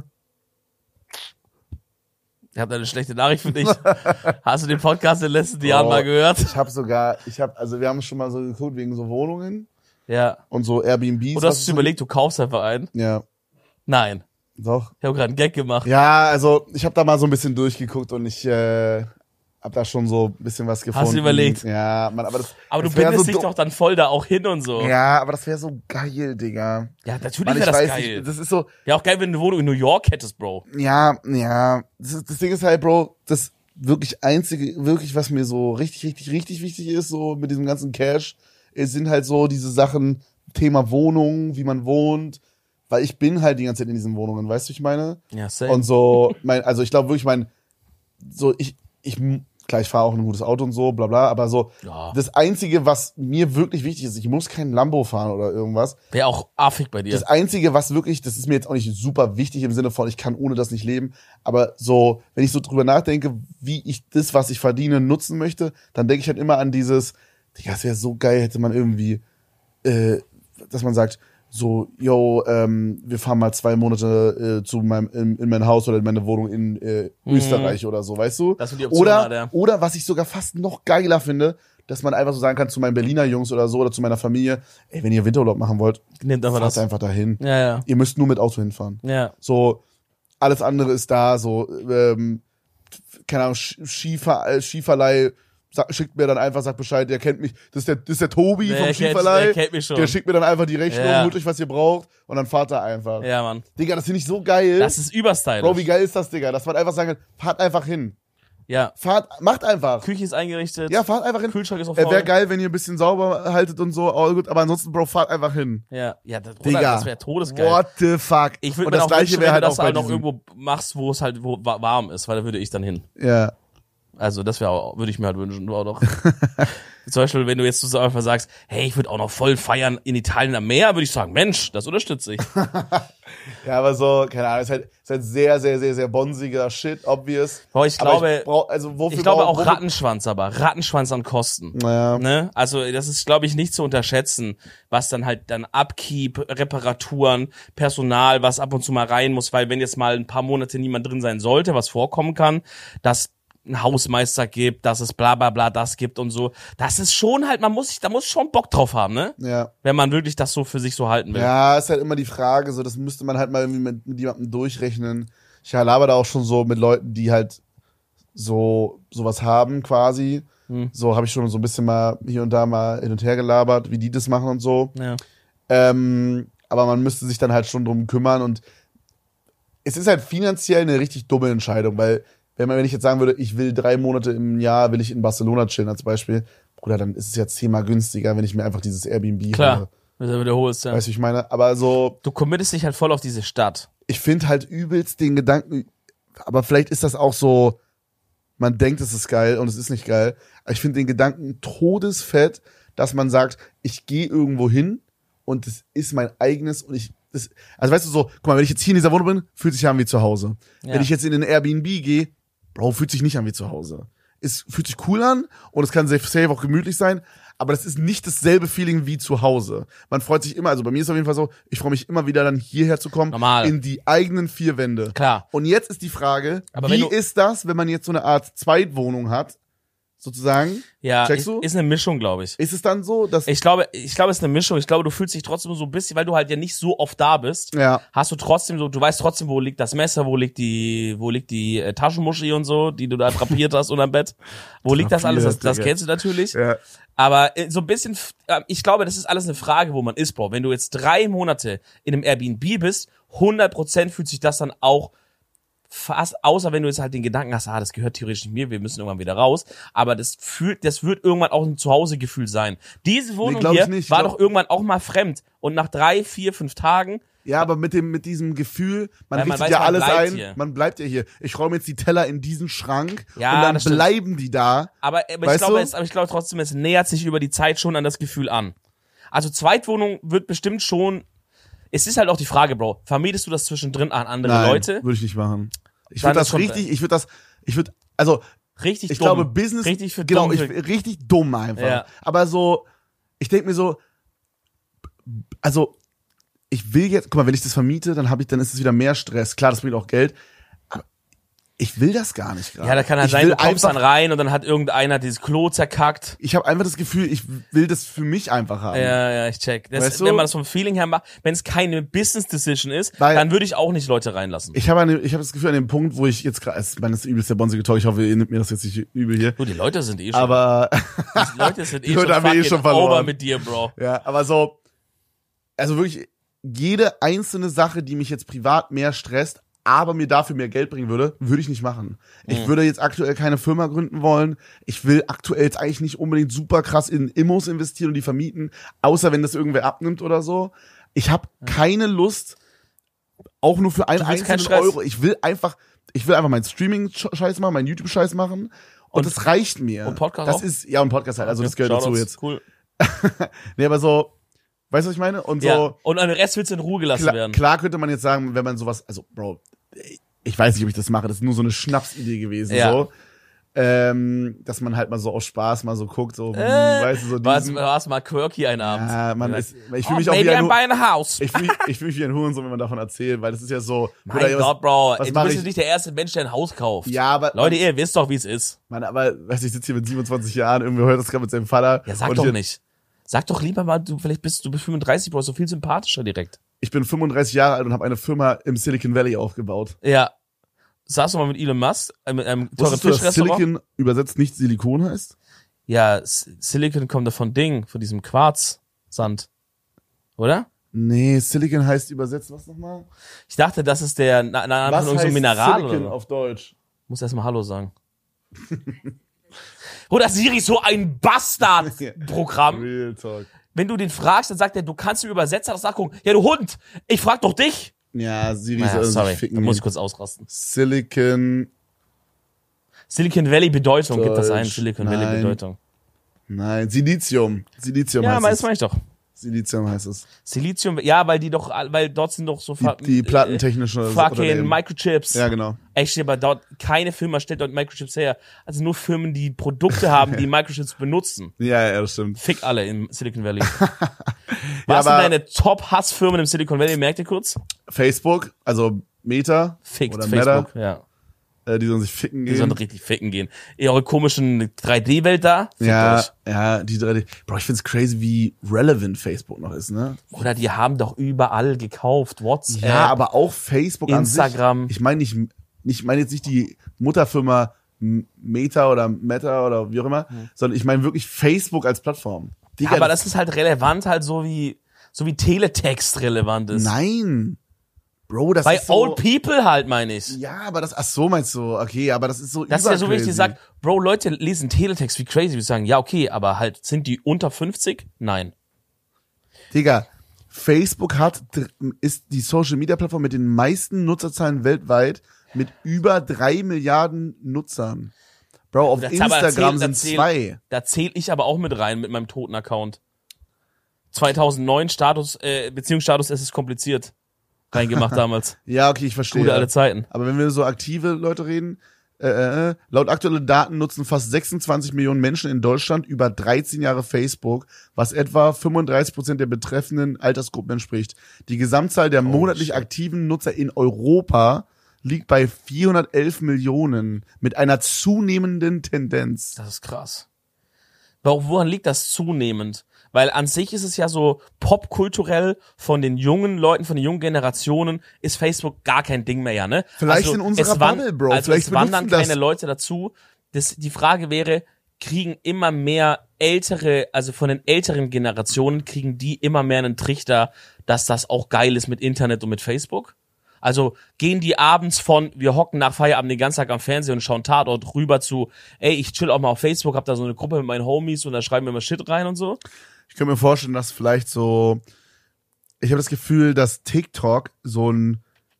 Ich habe eine schlechte Nachricht für dich. Hast du den Podcast in den letzten Jahren mal gehört? Also wir haben schon mal so geguckt wegen so Wohnungen Ja. und so Airbnbs. Und du hast was dir so- überlegt, du kaufst einfach einen? Ja, Nein. doch. Ich habe gerade einen Gag gemacht. Ja, also ich habe da mal so ein bisschen durchgeguckt und ich hab da schon so ein bisschen was gefunden. Hast du überlegt? Ja, Mann, aber das Aber du das wär bindest so dich doch dann voll da auch hin und so. Ja, aber das wäre so geil, Digga. Ja, natürlich Mann, wäre ich das weiß geil. nicht, das ist so, Ja, auch geil, wenn du eine Wohnung in New York hättest, Bro. ja, das Ding ist halt, Bro, das wirklich einzige, wirklich, was mir so richtig wichtig ist, so mit diesem ganzen Cash, es sind halt so diese Sachen, Thema Wohnung, wie man wohnt, weil ich bin halt die ganze Zeit in diesen Wohnungen, weißt du, ich meine? Ja, same. Und so, also ich glaube wirklich, klar, ich fahre auch ein gutes Auto und so, bla bla, aber so, Ja. das Einzige, was mir wirklich wichtig ist, ich muss kein Lambo fahren oder irgendwas. Wäre auch affig bei dir. Das Einzige, was wirklich, das ist mir jetzt auch nicht super wichtig im Sinne von, ich kann ohne das nicht leben, aber so, wenn ich so drüber nachdenke, wie ich das, was ich verdiene, nutzen möchte, dann denke ich halt immer an dieses, Digga, es wäre so geil, hätte man irgendwie, dass man sagt, so, yo, wir fahren mal 2 Monate in mein Haus oder in meine Wohnung in Österreich oder so, weißt du? Das ist die Option, Alter. Oder was ich sogar fast noch geiler finde, dass man einfach so sagen kann zu meinen Berliner Jungs oder so oder zu meiner Familie, ey, wenn ihr Winterurlaub machen wollt, Nehmt einfach fahrt das. einfach dahin. Ja, ja. Ihr müsst nur mit Auto hinfahren. Ja. So, alles andere ist da, so, keine Ahnung, Skiverleih, schickt mir dann einfach, sagt Bescheid, der kennt mich, das ist der Tobi vom Skiverleih. Der kennt mich schon. Der schickt mir dann einfach die Rechnung, Ja. holt euch, was ihr braucht, und dann fahrt ihr einfach. Ja, Mann. Digga, das finde ich so geil. Das ist überstylisch. Bro, wie geil ist das, Digga? Dass man einfach sagen kann, fahrt einfach hin. Ja. Macht einfach. Küche ist eingerichtet. Ja, fahrt einfach hin. Kühlschrank ist auch voll. Wäre geil, wenn ihr ein bisschen sauber haltet und so, all gut, aber ansonsten, Bro, fahrt einfach hin. Ja, ja, das, Digga. das wäre todesgeil. What the fuck? Ich würde Und mir das auch Gleiche wünschen, wäre wenn halt du auch das bei halt noch diesem. irgendwo machst, wo es halt warm ist, weil da würde ich dann hin. Ja. Also das würde ich mir halt wünschen, du auch noch. Zum Beispiel, wenn du jetzt so einfach sagst, hey, ich würde auch noch voll feiern in Italien am Meer, würde ich sagen, Mensch, das unterstütze ich. Ja, aber so, keine Ahnung, ist halt sehr bonsiger Shit, obvious. Boah, ich Aber glaube, wofür ich glaube brauch- auch wofür- Rattenschwanz, aber Rattenschwanz an Kosten. Naja. Ne? Also das ist, glaube ich, nicht zu unterschätzen, was dann halt dann Upkeep, Reparaturen, Personal, was ab und zu mal rein muss, weil wenn jetzt mal ein paar Monate niemand drin sein sollte, was vorkommen kann, dass ein Hausmeister gibt, dass es bla bla bla das gibt und so. Das ist schon halt, da muss schon Bock drauf haben, ne? Ja. Wenn man wirklich das so für sich so halten will. Ja, ist halt immer die Frage, so, das müsste man halt mal irgendwie mit jemandem durchrechnen. Ich laber da auch schon so mit Leuten, die halt sowas haben, quasi. So habe ich schon so ein bisschen mal hier und da mal hin und her gelabert, wie die das machen und so. Ja. Aber man müsste sich dann halt schon drum kümmern und es ist halt finanziell eine richtig dumme Entscheidung, weil wenn ich jetzt sagen würde, ich will 3 Monate im Jahr, will ich in Barcelona chillen als Beispiel, Bruder, dann ist es ja 10-mal günstiger, wenn ich mir einfach dieses Airbnb Klar, wenn du wiederholst, ja. Weißt du, wie ich meine? Aber so, Du committest dich halt voll auf diese Stadt. ich finde halt übelst den Gedanken, aber vielleicht ist das auch so, man denkt, es ist geil und es ist nicht geil, aber ich finde den Gedanken todesfett, dass man sagt, ich gehe irgendwo hin und es ist mein eigenes und also weißt du so, guck mal, wenn ich jetzt hier in dieser Wohnung bin, fühlt sich an wie zu Hause. Ja. Wenn ich jetzt in den Airbnb gehe, Bro, fühlt sich nicht an wie zu Hause. Es fühlt sich cool an und es kann safe auch gemütlich sein, aber das ist nicht dasselbe Feeling wie zu Hause. Man freut sich immer, also bei mir ist es auf jeden Fall so, ich freue mich immer wieder dann hierher zu kommen, Normal. in die eigenen 4 Wände. Klar. Und jetzt ist die Frage, Aber wenn wie du- ist das, wenn man jetzt so eine Art Zweitwohnung hat? sozusagen. Ja, Checkst du? ist eine Mischung, glaube ich. Ist es dann so, dass... Ich glaube, es ist eine Mischung. Ich glaube, du fühlst dich trotzdem so ein bisschen, weil du halt ja nicht so oft da bist. Ja. Hast du trotzdem so, du weißt trotzdem, wo liegt das Messer, wo liegt die Taschenmuschi und so, die du da drapiert hast unterm Bett. Wo liegt das alles? Das kennst du natürlich. Ja. Aber so ein bisschen, ich glaube, das ist alles eine Frage, wo man ist, Bro. Wenn du jetzt 3 Monate in einem Airbnb bist, 100% fühlt sich das dann auch fast, außer wenn du jetzt halt den Gedanken hast, das gehört theoretisch nicht mir, wir müssen irgendwann wieder raus, aber das wird irgendwann auch ein Zuhausegefühl sein. Diese Wohnung hier war doch irgendwann auch mal fremd und nach 3, 4, 5 Tagen. Ja, aber mit diesem Gefühl, man richtet ja alles ein, hier. Man bleibt ja hier. Ich räume jetzt die Teller in diesen Schrank und dann bleiben die da. Aber ich glaube trotzdem, es nähert sich über die Zeit schon an das Gefühl an. Also Zweitwohnung wird bestimmt schon. Es ist halt auch die Frage, Bro, vermietest du das zwischendrin an andere Leute? Würde ich nicht machen. Ich Dann würde ist das schon richtig, ich richtig glaube dumm. Business, Richtig für genau, dumm. richtig dumm einfach. Ja. Aber so, ich denke mir so, also, ich will jetzt, guck mal, wenn ich das vermiete, dann ist es wieder mehr Stress. Klar, das bringt auch Geld. Aber ich will das gar nicht gerade. Ja, da kann halt sein, du kommst dann rein und dann hat irgendeiner dieses Klo zerkackt. Ich habe einfach das Gefühl, ich will das für mich einfach haben. Ja, ich check. Weißt du? Wenn man das vom Feeling her macht, wenn es keine Business Decision ist, dann würde ich auch nicht Leute reinlassen. Ich habe das Gefühl an dem Punkt, wo ich jetzt gerade, ich meine, das ist übelst der bonsige Talk, ich hoffe, ihr nehmt mir das jetzt nicht übel hier. Du, die Leute sind schon. Aber die Leute sind die Leute haben schon verloren. Over mit dir, Bro. Ja, aber so, also wirklich, jede einzelne Sache, die mich jetzt privat mehr stresst, aber mir dafür mehr Geld bringen würde ich nicht machen. Ich würde jetzt aktuell keine Firma gründen wollen. Ich will aktuell jetzt eigentlich nicht unbedingt super krass in Immos investieren und die vermieten, außer wenn das irgendwer abnimmt oder so. Ich habe keine Lust, auch nur für einen einzelnen Euro. Ich will einfach meinen Streaming-Scheiß machen, meinen YouTube-Scheiß machen und das reicht mir. Und Podcast das auch? ist, ja, und Podcast halt, also das gehört dazu jetzt. Cool. Nee, aber so, weißt du, was ich meine? Und so. Ja, und an den Rest willst du in Ruhe gelassen werden. Klar könnte man jetzt sagen, wenn man sowas, also, Bro, ich weiß nicht, ob ich das mache, das ist nur so eine Schnapsidee gewesen, so. Dass man halt mal so aus Spaß mal so guckt, so, weißt du, so war's mal quirky ein Abend. Ja, ich fühle mich auch wie ein Haus. Ich fühle mich wie ein Hurensohn, wenn man davon erzählt, weil das ist ja so. Mein Gott, Bro, du bist jetzt nicht der erste Mensch, der ein Haus kauft. Ja, aber. Leute, ihr wisst doch, wie es ist. Aber, weißt du, ich sitze hier mit 27 Jahren, irgendwie hört das gerade mit seinem Vater. Ja, sag doch nicht. Sag doch lieber mal, du bist 35, Bro, so viel sympathischer direkt. Ich bin 35 Jahre alt und habe eine Firma im Silicon Valley aufgebaut. Ja. Saß du mal mit Elon Musk, mit einem teuren Fischrestaurant? Silicon übersetzt nicht Silikon heißt? Ja, Silicon kommt davon von diesem Quarzsand. Oder? Nee, Silicon heißt übersetzt was nochmal? Ich dachte, das ist der Name von irgendeinem Mineral Silicon oder so. Auf Deutsch? Muss erstmal Hallo sagen. Oder Siri ist so ein Bastard-Programm. Real Talk. Wenn du den fragst, dann sagt er, du kannst mir übersetzen, das sagt, ja du Hund, ich frag doch dich. Ja, Siri ist sorry, da muss ich kurz ausrasten. Silicon Valley Bedeutung, gibt das ein, Silicon Valley Bedeutung. Nein, Silizium ja, heißt es. Ja, das meine ich doch. Silizium heißt es. Silizium, ja, weil dort sind doch so die plattentechnischen fucking Microchips. Ja, genau. Echt, aber dort keine Firma stellt dort Microchips her. Also nur Firmen, die Produkte haben, die Microchips benutzen. Ja, das stimmt. Fick alle im Silicon Valley. Was sind deine Top-Hassfirmen im Silicon Valley? Merkt ihr kurz? Facebook, also Meta. Fickt oder Facebook, Meta. Ja. Die sollen sich ficken gehen. Die sollen richtig ficken gehen. Eure komischen 3D-Welt da? Die 3D. Bro, ich find's crazy, wie relevant Facebook noch ist, ne? Oder die haben doch überall gekauft. WhatsApp. Ja, aber auch Facebook Instagram. an sich. Ich meine ich meine jetzt nicht die Mutterfirma Meta oder wie auch immer, sondern ich meine wirklich Facebook als Plattform. Ja, aber das ist halt relevant, halt so wie Teletext relevant ist. Nein. Bro, das bei ist so... Old People halt, meine ich. Ja, aber ach so meinst du, okay, aber das ist so das ist ja so, wie ich dir sag, Bro, Leute lesen Teletext wie crazy, wir sagen, ja, okay, aber halt, sind die unter 50? Nein. Digga, Facebook ist die Social-Media-Plattform mit den meisten Nutzerzahlen weltweit mit über 3 Milliarden Nutzern. Bro, auf Instagram sind 2. Da zähl ich aber auch mit rein, mit meinem toten Account. 2009 Beziehungsstatus, es ist kompliziert. Reingemacht damals. Ja, okay, ich verstehe. Gute alte Zeiten. Aber wenn wir so aktive Leute reden, laut aktuellen Daten nutzen fast 26 Millionen Menschen in Deutschland über 13 Jahre Facebook, was etwa 35% der betreffenden Altersgruppen entspricht. Die Gesamtzahl der monatlich aktiven Nutzer in Europa liegt bei 411 Millionen mit einer zunehmenden Tendenz. Das ist krass. Woran liegt das zunehmend? Weil an sich ist es ja so popkulturell von den jungen Leuten, von den jungen Generationen ist Facebook gar kein Ding mehr, ja, ne? Vielleicht in unserer Bubble, Bro. Also Vielleicht es wandern benutzen das keine Leute dazu. Die Frage wäre, kriegen immer mehr ältere, also von den älteren Generationen, kriegen die immer mehr einen Trichter, dass das auch geil ist mit Internet und mit Facebook? Also gehen die abends von, wir hocken nach Feierabend den ganzen Tag am Fernsehen und schauen Tatort rüber zu, ey, ich chill auch mal auf Facebook, hab da so eine Gruppe mit meinen Homies und da schreiben wir immer Shit rein und so? Ich kann mir vorstellen, dass vielleicht so, ich habe das Gefühl, dass TikTok so ein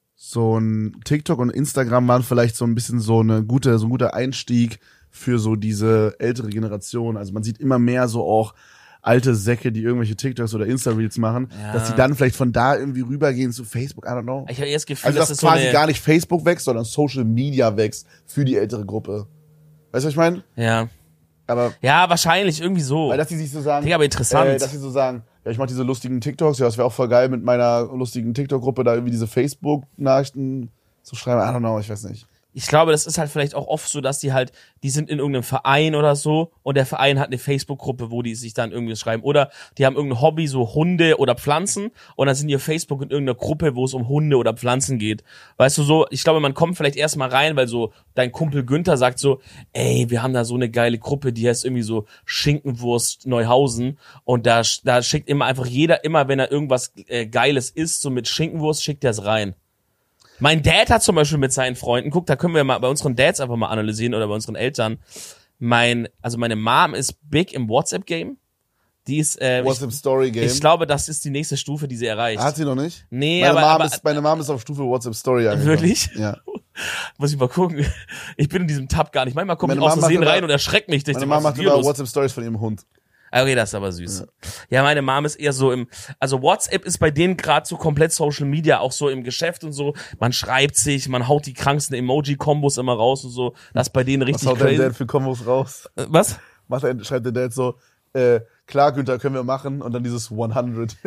TikTok und Instagram waren vielleicht so ein bisschen so ein guter Einstieg für so diese ältere Generation. Also man sieht immer mehr so auch alte Säcke, die irgendwelche TikToks oder Insta-Reels machen, dass sie dann vielleicht von da irgendwie rübergehen zu Facebook, I don't know. Ich habe eher das Gefühl, Also dass quasi gar nicht Facebook wächst, sondern Social Media wächst für die ältere Gruppe. Weißt du, was ich meine? Ja. Aber Ja, wahrscheinlich, irgendwie so. weil dass die sich so sagen, Digga, aber interessant. dass sie so sagen, ja, ich mach diese lustigen TikToks, ja, das wäre auch voll geil mit meiner lustigen TikTok-Gruppe da irgendwie diese Facebook-Nachrichten zu schreiben, I don't know, ich weiß nicht. Ich glaube, das ist halt vielleicht auch oft so, dass die sind in irgendeinem Verein oder so und der Verein hat eine Facebook-Gruppe, wo die sich dann irgendwie schreiben. Oder die haben irgendein Hobby, so Hunde oder Pflanzen und dann sind die auf Facebook in irgendeiner Gruppe, wo es um Hunde oder Pflanzen geht. Weißt du so, ich glaube, man kommt vielleicht erstmal rein, weil so dein Kumpel Günther sagt so, ey, wir haben da so eine geile Gruppe, die heißt irgendwie so Schinkenwurst Neuhausen und da schickt immer wenn er irgendwas Geiles isst, so mit Schinkenwurst, schickt er es rein. Mein Dad hat zum Beispiel mit seinen Freunden, guck, da können wir mal bei unseren Dads einfach mal analysieren oder bei unseren Eltern. Meine Mom ist big im WhatsApp-Game. Die ist, WhatsApp-Story-Game. Ich glaube, das ist die nächste Stufe, die sie erreicht. Hat sie noch nicht? Nee, meine Mom ist auf Stufe WhatsApp-Story angekommen. Wirklich? Ja. Muss ich mal gucken. Ich bin in diesem Tab gar nicht. Manchmal komme ich Meine aus Mom Versehen macht rein und erschreckt mich. Meine Mom macht immer WhatsApp-Stories von ihrem Hund. Okay, das ist aber süß. Ja, meine Mom ist eher so also WhatsApp ist bei denen gerade so komplett Social Media, auch so im Geschäft und so. Man schreibt sich, man haut die kranksten Emoji-Kombos immer raus und so. Das ist bei denen richtig crazy. Was haut dein Dad für Kombos raus? Was? Schreibt der Dad so, klar, Günther, können wir machen und dann dieses 100.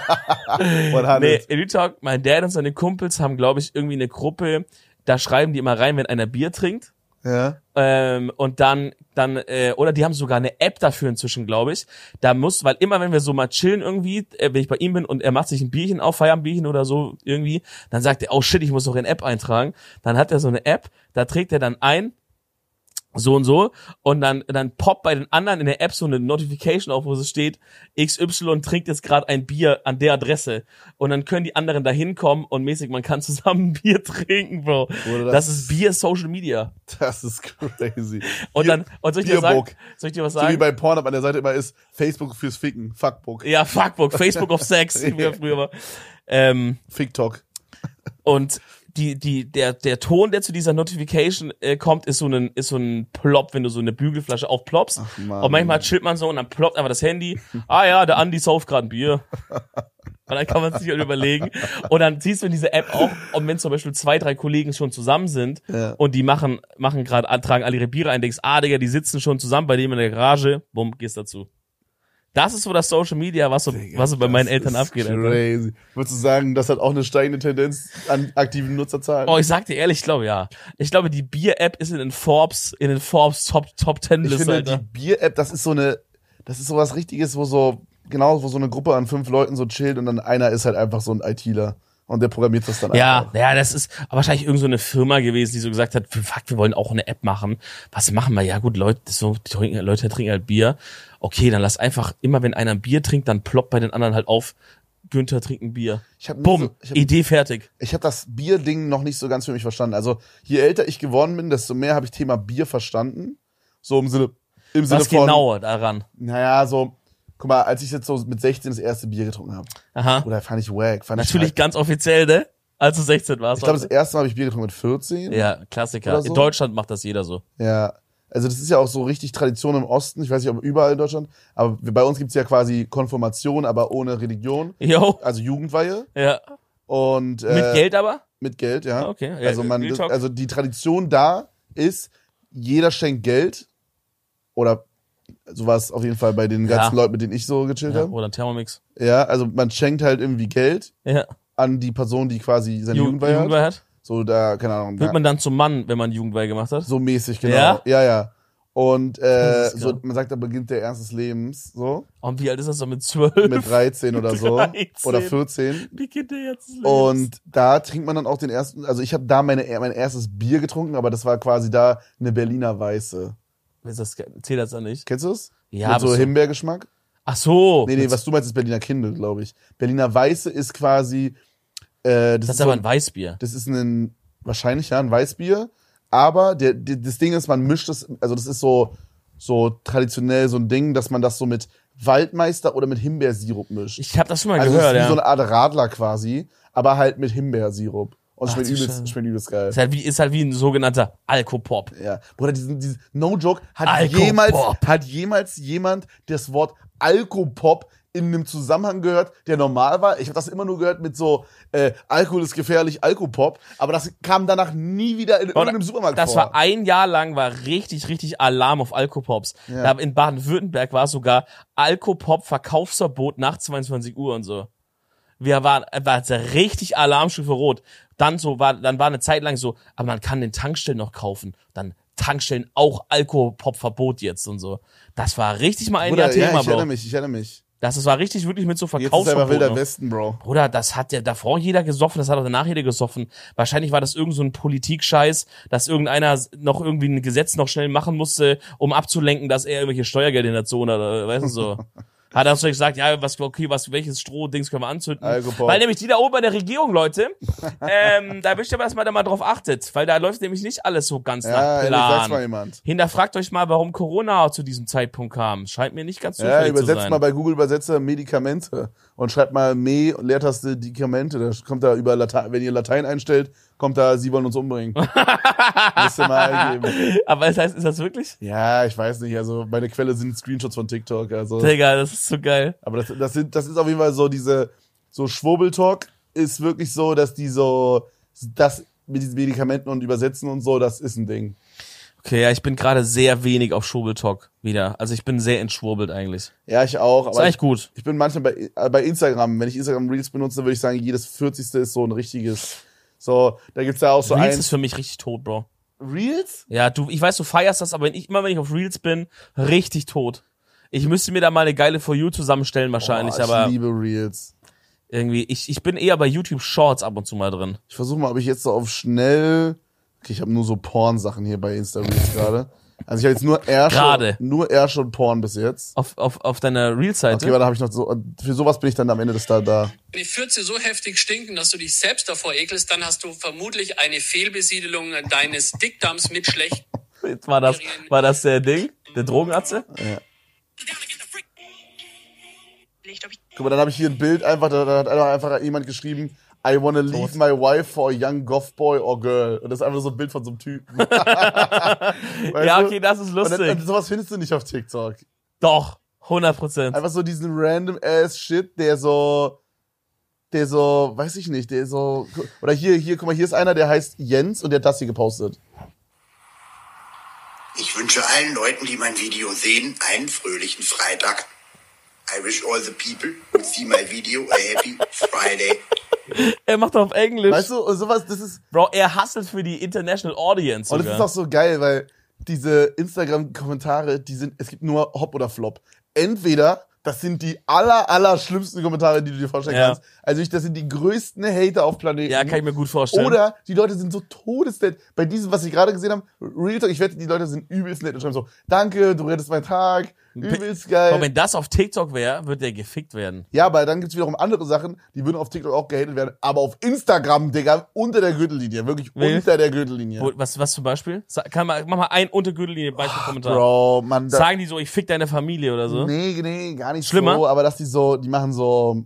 100. Nee, Talk, mein Dad und seine Kumpels haben, glaube ich, irgendwie eine Gruppe, da schreiben die immer rein, wenn einer Bier trinkt. Ja. Und dann oder die haben sogar eine App dafür inzwischen, glaube ich. Weil immer, wenn wir so mal chillen irgendwie, wenn ich bei ihm bin und er macht sich ein Bierchen auf, Feierabendbierchen oder so irgendwie, dann sagt er, oh shit, ich muss doch in App eintragen. Dann hat er so eine App, da trägt er dann ein, so und so, und dann poppt bei den anderen in der App so eine Notification auf, wo es steht, XY trinkt jetzt gerade ein Bier an der Adresse. Und dann können die anderen da hinkommen und mäßig, man kann zusammen ein Bier trinken, Bro. Das ist Bier Social Media. Das ist crazy. Und soll ich dir was sagen? So wie bei Pornhub an der Seite immer ist, Facebook fürs Ficken, Fuckbook. Ja, Fuckbook, Facebook of Sex, wie wir früher war. Ficktalk. Und der Ton, der zu dieser Notification kommt, ist so ein Plop, wenn du so eine Bügelflasche aufploppst. Ach, Mann, und manchmal chillt man so und dann ploppt einfach das Handy. Ah ja, der Andi sauft gerade ein Bier. Und dann kann man sich halt überlegen. Und dann siehst du in diese App auch, und wenn zum Beispiel 2, 3 Kollegen schon zusammen sind und die tragen alle ihre Biere ein, denkst, Digga, die sitzen schon zusammen bei dem in der Garage, bumm, gehst dazu. Das ist so das Social Media, was so bei meinen Eltern abgeht. Crazy. Würdest du sagen, das hat auch eine steigende Tendenz an aktiven Nutzerzahlen? Oh, ich sag dir ehrlich, ich glaube ja. Ich glaube, die Bier-App ist in den Forbes Top 10 Liste. Ich finde, die Bier-App, das ist sowas Richtiges, wo so eine Gruppe an 5 Leuten so chillt und dann einer ist halt einfach so ein ITler. Und der programmiert das dann einfach. Ja, das ist wahrscheinlich irgend so eine Firma gewesen, die so gesagt hat, fuck, wir wollen auch eine App machen. Was machen wir? Ja gut, Leute trinken halt Bier. Okay, dann lass einfach, immer wenn einer ein Bier trinkt, dann ploppt bei den anderen halt auf, Günther trinkt ein Bier. Bumm, Idee fertig. Ich habe das Bier-Ding noch nicht so ganz für mich verstanden. Also, je älter ich geworden bin, desto mehr habe ich Thema Bier verstanden. So im Sinne Was von... Was genau daran? Naja, so... Guck mal, als ich jetzt so mit 16 das erste Bier getrunken habe. Aha. Oder fand ich wack. Natürlich ganz offiziell, ne? Als du 16 warst. Ich glaube, das erste Mal habe ich Bier getrunken mit 14. Ja, Klassiker. So. In Deutschland macht das jeder so. Ja. Also das ist ja auch so richtig Tradition im Osten. Ich weiß nicht, ob überall in Deutschland. Aber bei uns gibt's ja quasi Konfirmation, aber ohne Religion. Jo. Also Jugendweihe. Ja. Und mit Geld aber? Mit Geld, ja. Okay. Ja, also die Tradition da ist, jeder schenkt Geld. Oder so war es auf jeden Fall bei den ganzen Leuten, mit denen ich so gechillt habe. Oder ein Thermomix. Ja, also man schenkt halt irgendwie Geld an die Person, die quasi seine Jugendweihe hat. So da, keine Ahnung. Wird man dann zum Mann, wenn man Jugendweihe gemacht hat? So mäßig, genau. Ja? Ja. Und Das ist so, krass. man sagt, da beginnt der Ernst des Lebens, so. Und wie alt ist das so mit 12? Mit 13 oder so. 13. Oder 14. Wie geht der jetzt? Und da trinkt man dann auch den ersten, also ich habe da mein erstes Bier getrunken, aber das war quasi da eine Berliner Weiße. Zählt das dann nicht? Kennst du es? Ja, Mit aber so so- Himbeergeschmack? Ach so. Nee, was du meinst, ist Berliner Kindle, glaube ich. Berliner Weiße ist quasi, das Das ist so aber ein Weißbier. das ist wahrscheinlich ja, ein Weißbier, aber das Ding ist, man mischt es, also das ist so traditionell so ein Ding, dass man das so mit Waldmeister oder mit Himbeersirup mischt. Ich habe das schon mal Also gehört, es ist wie ja. so eine Art Radler quasi, aber halt mit Himbeersirup. Und Ach, schmeckt du Scheiße. übelst geil. Ist halt wie ein sogenannter Alkopop. Ja. Bruder, diesen No-Joke, hat Alkopop. jemals jemand das Wort Alkopop in einem Zusammenhang gehört, der normal war? Ich habe das immer nur gehört mit so, Alkohol ist gefährlich, Alkopop, aber das kam danach nie wieder in irgendeinem Supermarkt Das vor. war ein Jahr lang, war richtig Alarm auf Alkopops. Ja. Da in Baden-Württemberg war sogar Alkopop-Verkaufsverbot nach 22 Uhr und so. War richtig Alarmstufe rot. Dann war eine Zeit lang so, aber man kann den Tankstellen noch kaufen. Dann Tankstellen auch Alkopop-Verbot jetzt und so. Das war richtig mal ein Bruder, Jahr Thema, ja, ich Bro. erinnere mich. Das war richtig wirklich mit so Jetzt ist einfach Verkaufsverbot. wilder noch. Westen, Bro. Bruder, das hat ja davor jeder gesoffen, das hat auch danach jeder gesoffen. Wahrscheinlich war das irgend so ein Politikscheiß, dass irgendeiner noch irgendwie ein Gesetz noch schnell machen musste, um abzulenken, dass er irgendwelche Steuergelder in der Zone oder weißt du so. Hat er so gesagt, ja, welches Strohdings können wir anzünden? Alkopop. Weil nämlich die da oben bei der Regierung, Leute, da möchte ich aber erstmal da mal drauf achtet, weil da läuft nämlich nicht alles so ganz Ja, nach ehrlich, sag's mal Plan. jemand. Hinterfragt euch mal, warum Corona zu diesem Zeitpunkt kam. Scheint mir nicht ganz Ja, zufällig zu übersetzt sein. mal bei Google Übersetzer Medikamente und schreibt mal Leertaste Medikamente. Da kommt da über Latein, wenn ihr Latein einstellt, kommt da, sie wollen uns umbringen. Müsst ihr mal eingeben. Aber das heißt, ist das wirklich? Ja, ich weiß nicht, also meine Quelle sind Screenshots von TikTok, also. Digga, das ist so geil. Aber das ist auf jeden Fall so so Schwurbeltalk ist wirklich so, dass das mit diesen Medikamenten und Übersetzen und so, das ist ein Ding. Okay, ja, ich bin gerade sehr wenig auf Schwurbeltalk wieder. Also ich bin sehr entschwurbelt eigentlich. Ja, ich auch, Ist aber eigentlich gut. ich bin manchmal bei Instagram, wenn ich Instagram Reels benutze, würde ich sagen, jedes 40. ist so ein richtiges, so, da gibt's ja auch so Reels ein ist für mich richtig tot, Bro. Reels? Ja, ich weiß, du feierst das, aber immer wenn ich auf Reels bin, richtig tot. Ich müsste mir da mal eine geile For You zusammenstellen wahrscheinlich, Oh, aber ich liebe Reels. irgendwie, ich bin eher bei YouTube Shorts ab und zu mal drin. Ich versuche mal, ob ich jetzt so auf schnell, okay, ich habe nur so Porn-Sachen hier bei Insta Reels gerade. Also ich habe jetzt nur Ärsche und Porn bis jetzt. Auf deiner Reels-Seite. Okay, aber da habe ich noch so, für sowas bin ich dann am Ende des da. Wenn die Fürze so heftig stinken, dass du dich selbst davor ekelst, dann hast du vermutlich eine Fehlbesiedelung deines Dickdarms mit schlecht. Jetzt war das der Ding? Der Drogenatze? Guck mal, dann habe ich hier ein Bild einfach, da hat einfach jemand geschrieben, I wanna leave my wife for a young goth boy or girl. Und das ist einfach so ein Bild von so einem Typen. Weißt Ja, du? okay, das ist lustig. Und sowas findest du nicht auf TikTok. Doch, 100%. Einfach so diesen random ass Shit, der so, weiß ich nicht, der so, oder hier, guck mal, hier ist einer, der heißt Jens und der hat das hier gepostet. Ich wünsche allen Leuten, die mein Video sehen, einen fröhlichen Freitag. I wish all the people who see my video a happy Friday. Er macht auf Englisch. Weißt du, und sowas, das ist, Bro, er hustelt für die International Audience und sogar. das ist auch so geil, weil diese Instagram-Kommentare, es gibt nur Hop oder Flop. Entweder, das sind die aller schlimmsten Kommentare, die du dir vorstellen Ja. kannst. Also das sind die größten Hater auf Planeten. Ja, kann ich mir gut vorstellen. Oder die Leute sind so todesnett. Bei diesem, was ich gerade gesehen habe, Real Talk, ich wette, die Leute sind übelst nett und schreiben so, danke, du rettest meinen Tag, übelst geil. Aber wenn das auf TikTok wäre, würde der gefickt werden. Ja, aber dann gibt's wiederum andere Sachen, die würden auf TikTok auch gehatet werden, aber auf Instagram, Digga, unter der Gürtellinie, wirklich Wild. unter der Gürtellinie. Was zum Beispiel? Mach mal ein Untergürtellinie Beispielkommentar. Bro, man, Sagen die so, ich fick deine Familie oder so? nee, gar nicht Schlimmer? so, aber dass die machen so,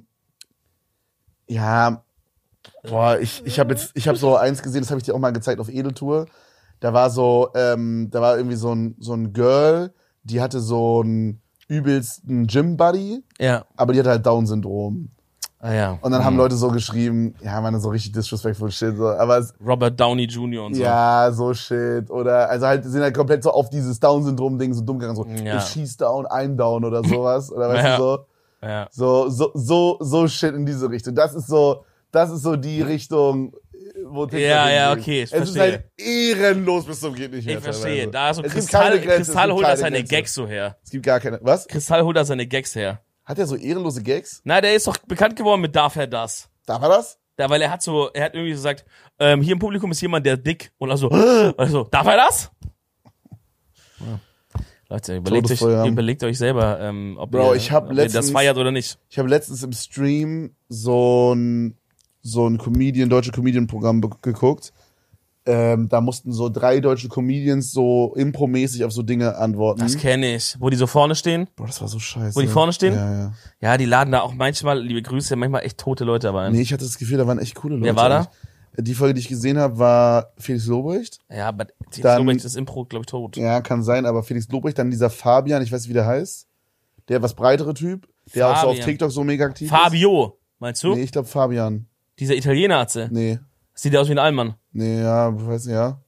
ja, boah, ich habe so eins gesehen, das habe ich dir auch mal gezeigt auf Edeltour. Da war irgendwie so ein Girl, die hatte so einen übelsten Gym-Buddy, Ja. aber die hatte halt Down-Syndrom. Ah ja. Und dann haben Leute so geschrieben, ja, meine, so richtig disrespectful Shit, so, aber Robert Downey Jr. und so. ja, so Shit. Oder, also halt, sind halt komplett so auf dieses Down-Syndrom-Ding so dumm gegangen, so, Ja. ich schieß down, ein Down oder sowas, oder weißt Ja. du so. Ja. So Shit in diese Richtung. Das ist so die Richtung, wo TikTok Ja, hingeht. okay, ich Es ist verstehe. halt ehrenlos bis zum geht nicht mehr. Ich verstehe. teilweise. Da so Es gibt keine Grenze, es Kristall gibt holt da keine seine Grenze. Gags so her. Es gibt gar keine. Was? Kristall holt da seine Gags her. Hat er so ehrenlose Gags? Na, der ist doch bekannt geworden mit Darf er das? Darf er das? Da, weil er hat irgendwie gesagt, hier im Publikum ist jemand, der dick. Und also darf er das? Ja. Leute, überlegt euch selber, ob, Bro, ihr, ob ihr das feiert oder nicht. Ich habe letztens im Stream so ein deutsche Comedian-Programm geguckt. Da mussten so 3 deutsche Comedians so impromäßig auf so Dinge antworten. Das kenne ich. Wo die so vorne stehen? Bro, das war so scheiße. Wo die vorne stehen? Ja. Ja, die laden da auch manchmal, liebe Grüße, manchmal echt tote Leute aber ein. Nee, ich hatte das Gefühl, da waren echt coole Leute. Wer war da? Die Folge, die ich gesehen habe, war Felix Lobrecht. Ja, aber Dann- Lobrecht ist Impro, glaube ich, tot. Ja, kann sein, aber Felix Lobrecht, dann dieser Fabian, ich weiß nicht, wie der heißt. Der etwas breitere Typ, der auch so auf Fabian. TikTok so mega aktiv Fabio, meinst ist. du? Nee, ich glaube Fabian. Dieser Italiener hat sie. Nee. Sieht aus wie ein Allmann. Nee, ja, weiß nicht, ja.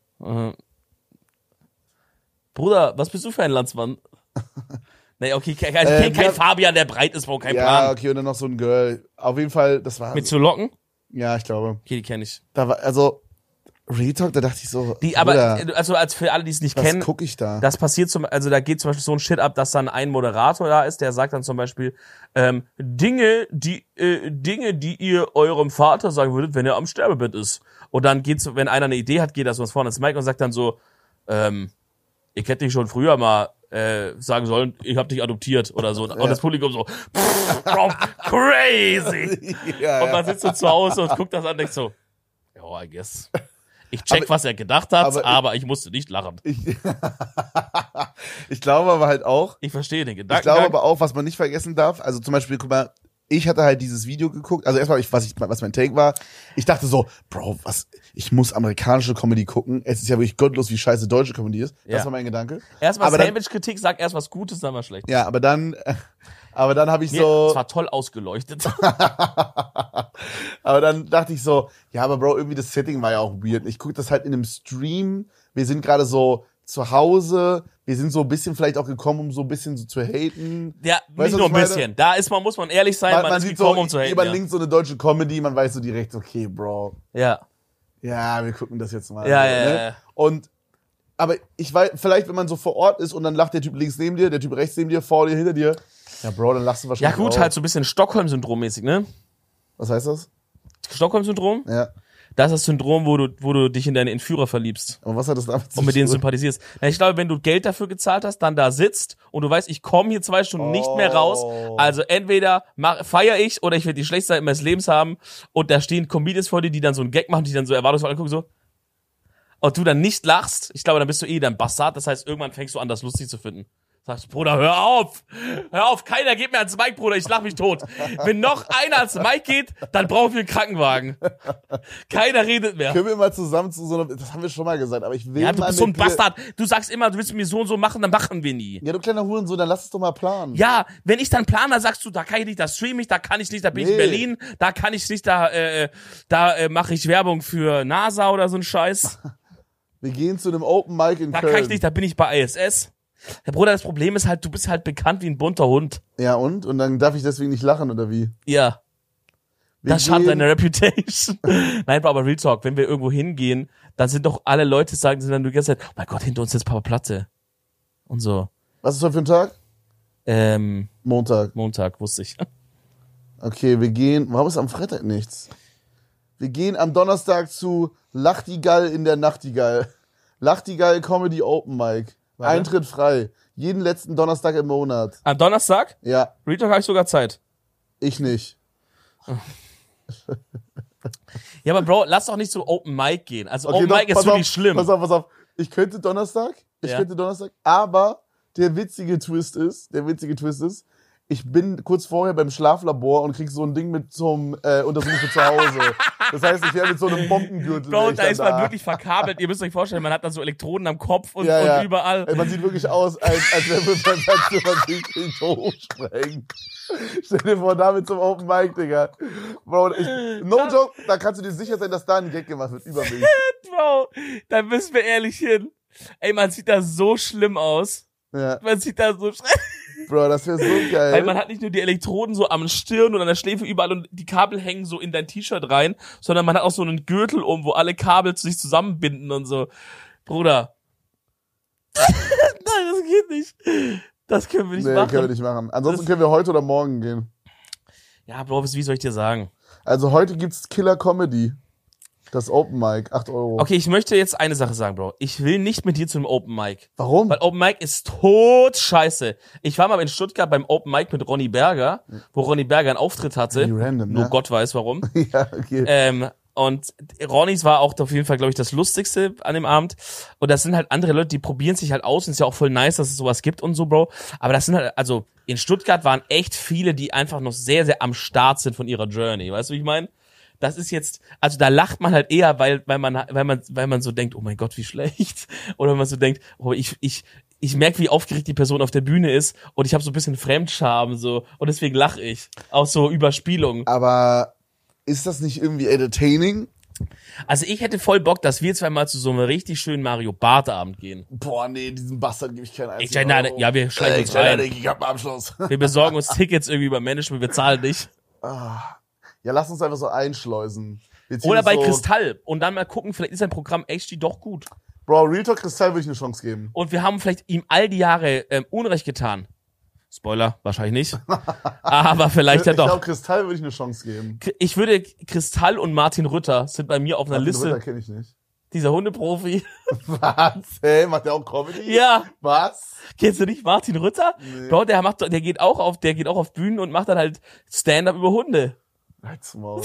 Bruder, was bist du für ein Landsmann? Nee, okay, ich kenn kein ja. Fabian, der breit ist, Bro, kein Ja, Plan. okay, und dann noch so ein Girl. Auf jeden Fall, das war. Mit so Locken? Ja, ich glaube. Okay, die kenne ich. Da war, also, Retalk, da dachte ich so. Die, aber, Bruder, also als für alle, die es nicht was kennen, guck ich da? das passiert also da geht zum Beispiel so ein Shit ab, dass dann ein Moderator da ist, der sagt dann zum Beispiel, Dinge, die ihr eurem Vater sagen würdet, wenn er am Sterbebett ist. Und dann geht's, wenn einer eine Idee hat, geht das was vorne ins Mic und sagt dann so, ich hätte dich schon früher mal sagen sollen, ich hab dich adoptiert oder so. Und das Publikum so, bro, crazy. ja, Und man sitzt so zu Hause und guckt das an und denkt so, ja, I guess. Ich check, was er gedacht hat, aber ich musste nicht lachen. Ich glaube aber halt auch, Ich verstehe den ich Gedanken. glaube aber auch, was man nicht vergessen darf, also zum Beispiel, guck mal, ich hatte halt dieses Video geguckt, also erstmal, was mein Take war, ich dachte so, Bro, ich muss amerikanische Comedy gucken, es ist ja wirklich gottlos, wie scheiße deutsche Comedy ist, Ja. das war mein Gedanke. Erstmal aber dann, Sandwich-Kritik, sag erst was Gutes, dann was Schlechtes. ja, aber dann habe ich Nee, so, es war toll ausgeleuchtet. aber dann dachte ich so, ja, aber Bro, irgendwie das Setting war ja auch weird. Ich gucke das halt in einem Stream, wir sind gerade so zu Hause, wir sind so ein bisschen vielleicht auch gekommen, um so ein bisschen so zu haten. Ja, Weißt nicht du, nur was ein ich meine? bisschen. Da muss man ehrlich sein, man ist sieht gekommen, so, um zu haten. jemand Ja. links so eine deutsche Comedy, man weiß so direkt, okay, Bro, Ja. ja, wir gucken das jetzt mal. Ja, so, ja, ne? ja. Und, aber ich weiß, vielleicht, wenn man so vor Ort ist und dann lacht der Typ links neben dir, der Typ rechts neben dir, vor dir, hinter dir, ja, Bro, dann lachst du Ja wahrscheinlich gut, auch. halt so ein bisschen Stockholm-Syndrom-mäßig, ne? Was heißt das? Stockholm-Syndrom? Ja. Das ist das Syndrom, wo du dich in deine Entführer verliebst Aber was hat das damit zu und mit denen tun? sympathisierst. Ja, ich glaube, wenn du Geld dafür gezahlt hast, dann da sitzt und du weißt, ich komme hier 2 Stunden nicht mehr raus, also entweder feiere ich oder ich werde die schlechteste Zeit meines Lebens haben und da stehen Comedians vor dir, die dann so einen Gag machen, die dann so erwartungsvoll angucken, so. Und du dann nicht lachst, ich glaube, dann bist du dann Bastard, das heißt, irgendwann fängst du an, das lustig zu finden. Sagst, Bruder, hör auf, keiner geht mir ans Mic, Bruder, ich lach mich tot. Wenn noch einer ans Mic geht, dann brauchen wir einen Krankenwagen. Keiner redet mehr. Können wir mal zusammen zu so einem, das haben wir schon mal gesagt, aber ich will Ja, du mal bist so ein eine Bastard. Du sagst immer, du willst mit mir so und so machen, dann machen wir nie. Ja, du kleiner Hurensohn, dann lass es doch mal planen. Ja, wenn ich dann plane, sagst du, da kann ich nicht, da stream ich, da kann ich nicht, da bin ich in Nee. Berlin, da kann ich nicht, da mache ich Werbung für NASA oder so ein Scheiß. Wir gehen zu einem Open Mic in Da Köln. kann ich nicht, da bin ich bei ISS. Herr Bruder, das Problem ist halt, du bist halt bekannt wie ein bunter Hund. Ja, und? Und dann darf ich deswegen nicht lachen, oder wie? Ja. Wir Das schadet gehen- deine Reputation. Nein, aber Real Talk, wenn wir irgendwo hingehen, dann sind doch alle Leute, sind dann die ganze Zeit, oh mein Gott, hinter uns ist Papa Platte. Und so. Was ist heute für ein Tag? Montag. Montag, wusste ich. Okay, wir gehen, warum ist am Freitag nichts? Wir gehen am Donnerstag zu Lachtigall in der Nachtigall. Lachtigall Comedy Open Mic. Warte. Eintritt frei. Jeden letzten Donnerstag im Monat. Am Donnerstag? Ja, Real Talk habe ich sogar Zeit. ich nicht. Ja, aber Bro, lass doch nicht so Open Mic gehen. Also Okay, Open doch, Mic ist pass wirklich auf, schlimm. Pass auf. Ich könnte Donnerstag, aber der witzige Twist ist, ich bin kurz vorher beim Schlaflabor und krieg so ein Ding mit zum Untersuchung für zu Hause. Das heißt, ich wäre mit so einem Bombengürtel. Bro, wär ich da dann ist man wirklich verkabelt. Ihr müsst euch vorstellen, man hat da so Elektroden am Kopf und überall. Ey, man sieht wirklich aus, als wenn man sich den hochsprengt. Stell dir vor, damit zum Open Mic, Digga. Bro, no joke, da kannst du dir sicher sein, dass da ein Gag gemacht wird über mich. Bro, da müssen wir ehrlich hin. Ey, man sieht da so schlimm aus. Ja. Man sieht da so schlimm. Bro, das wäre so geil. Weil man hat nicht nur die Elektroden so am Stirn und an der Schläfe überall und die Kabel hängen so in dein T-Shirt rein, sondern man hat auch so einen Gürtel wo alle Kabel sich zusammenbinden und so. Bruder. Nein, das geht nicht. Das können wir nicht machen. Können wir nicht machen. Ansonsten können wir heute oder morgen gehen. Ja, Bro, wie soll ich dir sagen? Also heute gibt's Killer Comedy. Das Open Mic, 8 €. Okay, ich möchte jetzt eine Sache sagen, Bro. Ich will nicht mit dir zu einem Open Mic. Warum? Weil Open Mic ist tot scheiße. Ich war mal in Stuttgart beim Open Mic mit Ronny Berger, wo Ronny Berger einen Auftritt hatte. Wie random, Nur ne? Gott weiß warum. Ja, okay. Und Ronnys war auch auf jeden Fall, glaube ich, das Lustigste an dem Abend. Und das sind halt andere Leute, die probieren sich halt aus. Und es ist ja auch voll nice, dass es sowas gibt und so, Bro. Aber das sind halt, also in Stuttgart waren echt viele, die einfach noch sehr, sehr am Start sind von ihrer Journey. Weißt du, wie ich meine? Das ist jetzt, also da lacht man halt eher, weil man so denkt, oh mein Gott, wie schlecht. Oder wenn man so denkt, oh, ich merke, wie aufgeregt die Person auf der Bühne ist und ich habe so ein bisschen Fremdscham so und deswegen lache ich. Auch so Überspielung. Aber ist das nicht irgendwie entertaining? Also ich hätte voll Bock, dass wir zweimal zu so einem richtig schönen Mario Bart Abend gehen. Boah, nee, diesen Bastard gebe ich keinen einzigen Euro. Ja, wir schleichen uns rein. Ich hab einen Abschluss. Wir besorgen uns Tickets irgendwie über Management, wir zahlen nicht. Ja, lass uns einfach so einschleusen. Wir ziehen Oder uns bei so, Kristall und dann mal gucken, vielleicht ist sein Programm HD doch gut. Bro, Real Talk Kristall würde ich eine Chance geben. Und wir haben vielleicht ihm all die Jahre Unrecht getan. Spoiler, wahrscheinlich nicht. Aber vielleicht ja Ich glaube, doch. Kristall würde ich eine Chance geben. Ich würde Kristall und Martin Rütter sind bei mir auf einer Liste. Ritter kenne ich nicht. Dieser Hundeprofi. Was? Hey, macht der auch Comedy? Ja. Was? Kennst du nicht Martin Rütter? Nee. Bro, der geht auch auf Bühnen und macht dann halt Stand-up über Hunde. Halt's Maul.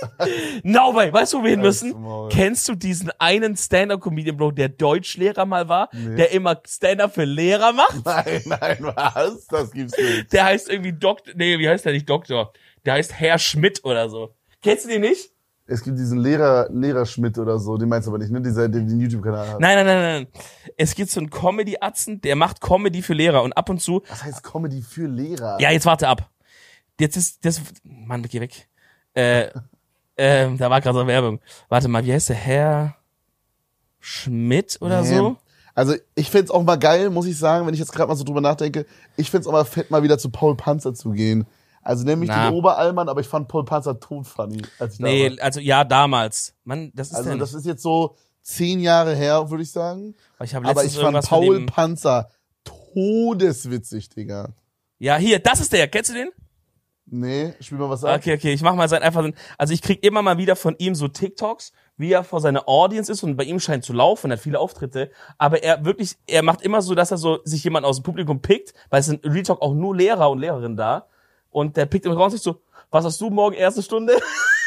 No way, weißt du, wo wir hin Halt's müssen? Maul. Kennst du diesen einen Stand-up-Comedian, Bro, der Deutschlehrer mal war, Nee. der immer Stand-up für Lehrer macht? Nein, was? Das gibt's nicht. Der heißt irgendwie wie heißt der nicht Doktor? Der heißt Herr Schmidt oder so. Kennst du den nicht? Es gibt diesen Lehrer Schmidt oder so, den meinst du aber nicht, ne? Der den YouTube-Kanal hat. Nein. Es gibt so einen Comedy-Atzen, der macht Comedy für Lehrer und ab und zu, Was heißt Comedy für Lehrer? ja, jetzt warte ab. Jetzt ist das, Mann, geh weg. Da war gerade so Werbung. Warte mal, wie heißt der? Herr Schmidt oder Nee. so? Also ich find's auch mal geil, muss ich sagen, wenn ich jetzt gerade mal so drüber nachdenke. Ich find's auch mal fett, mal wieder zu Paul Panzer zu gehen. Also nämlich Na. den Oberallmann, aber ich fand Paul Panzer tot funny, als ich da Nee, war. also ja, damals. Mann, das ist Also denn. das ist jetzt so 10 Jahre her, würde ich sagen. Ich habe Aber letztens ich fand irgendwas von Paul dem, Panzer todeswitzig, Digga. ja, hier, das ist der. Kennst du den? Nee, spiel mal was ab. Okay, ich mach mal also ich krieg immer mal wieder von ihm so TikToks, wie er vor seiner Audience ist und bei ihm scheint zu laufen, er hat viele Auftritte, aber er macht immer so, dass er so sich jemand aus dem Publikum pickt, weil es sind Real Talk auch nur Lehrer und Lehrerinnen da und der pickt immer raus und sagt so, was hast du morgen erste Stunde?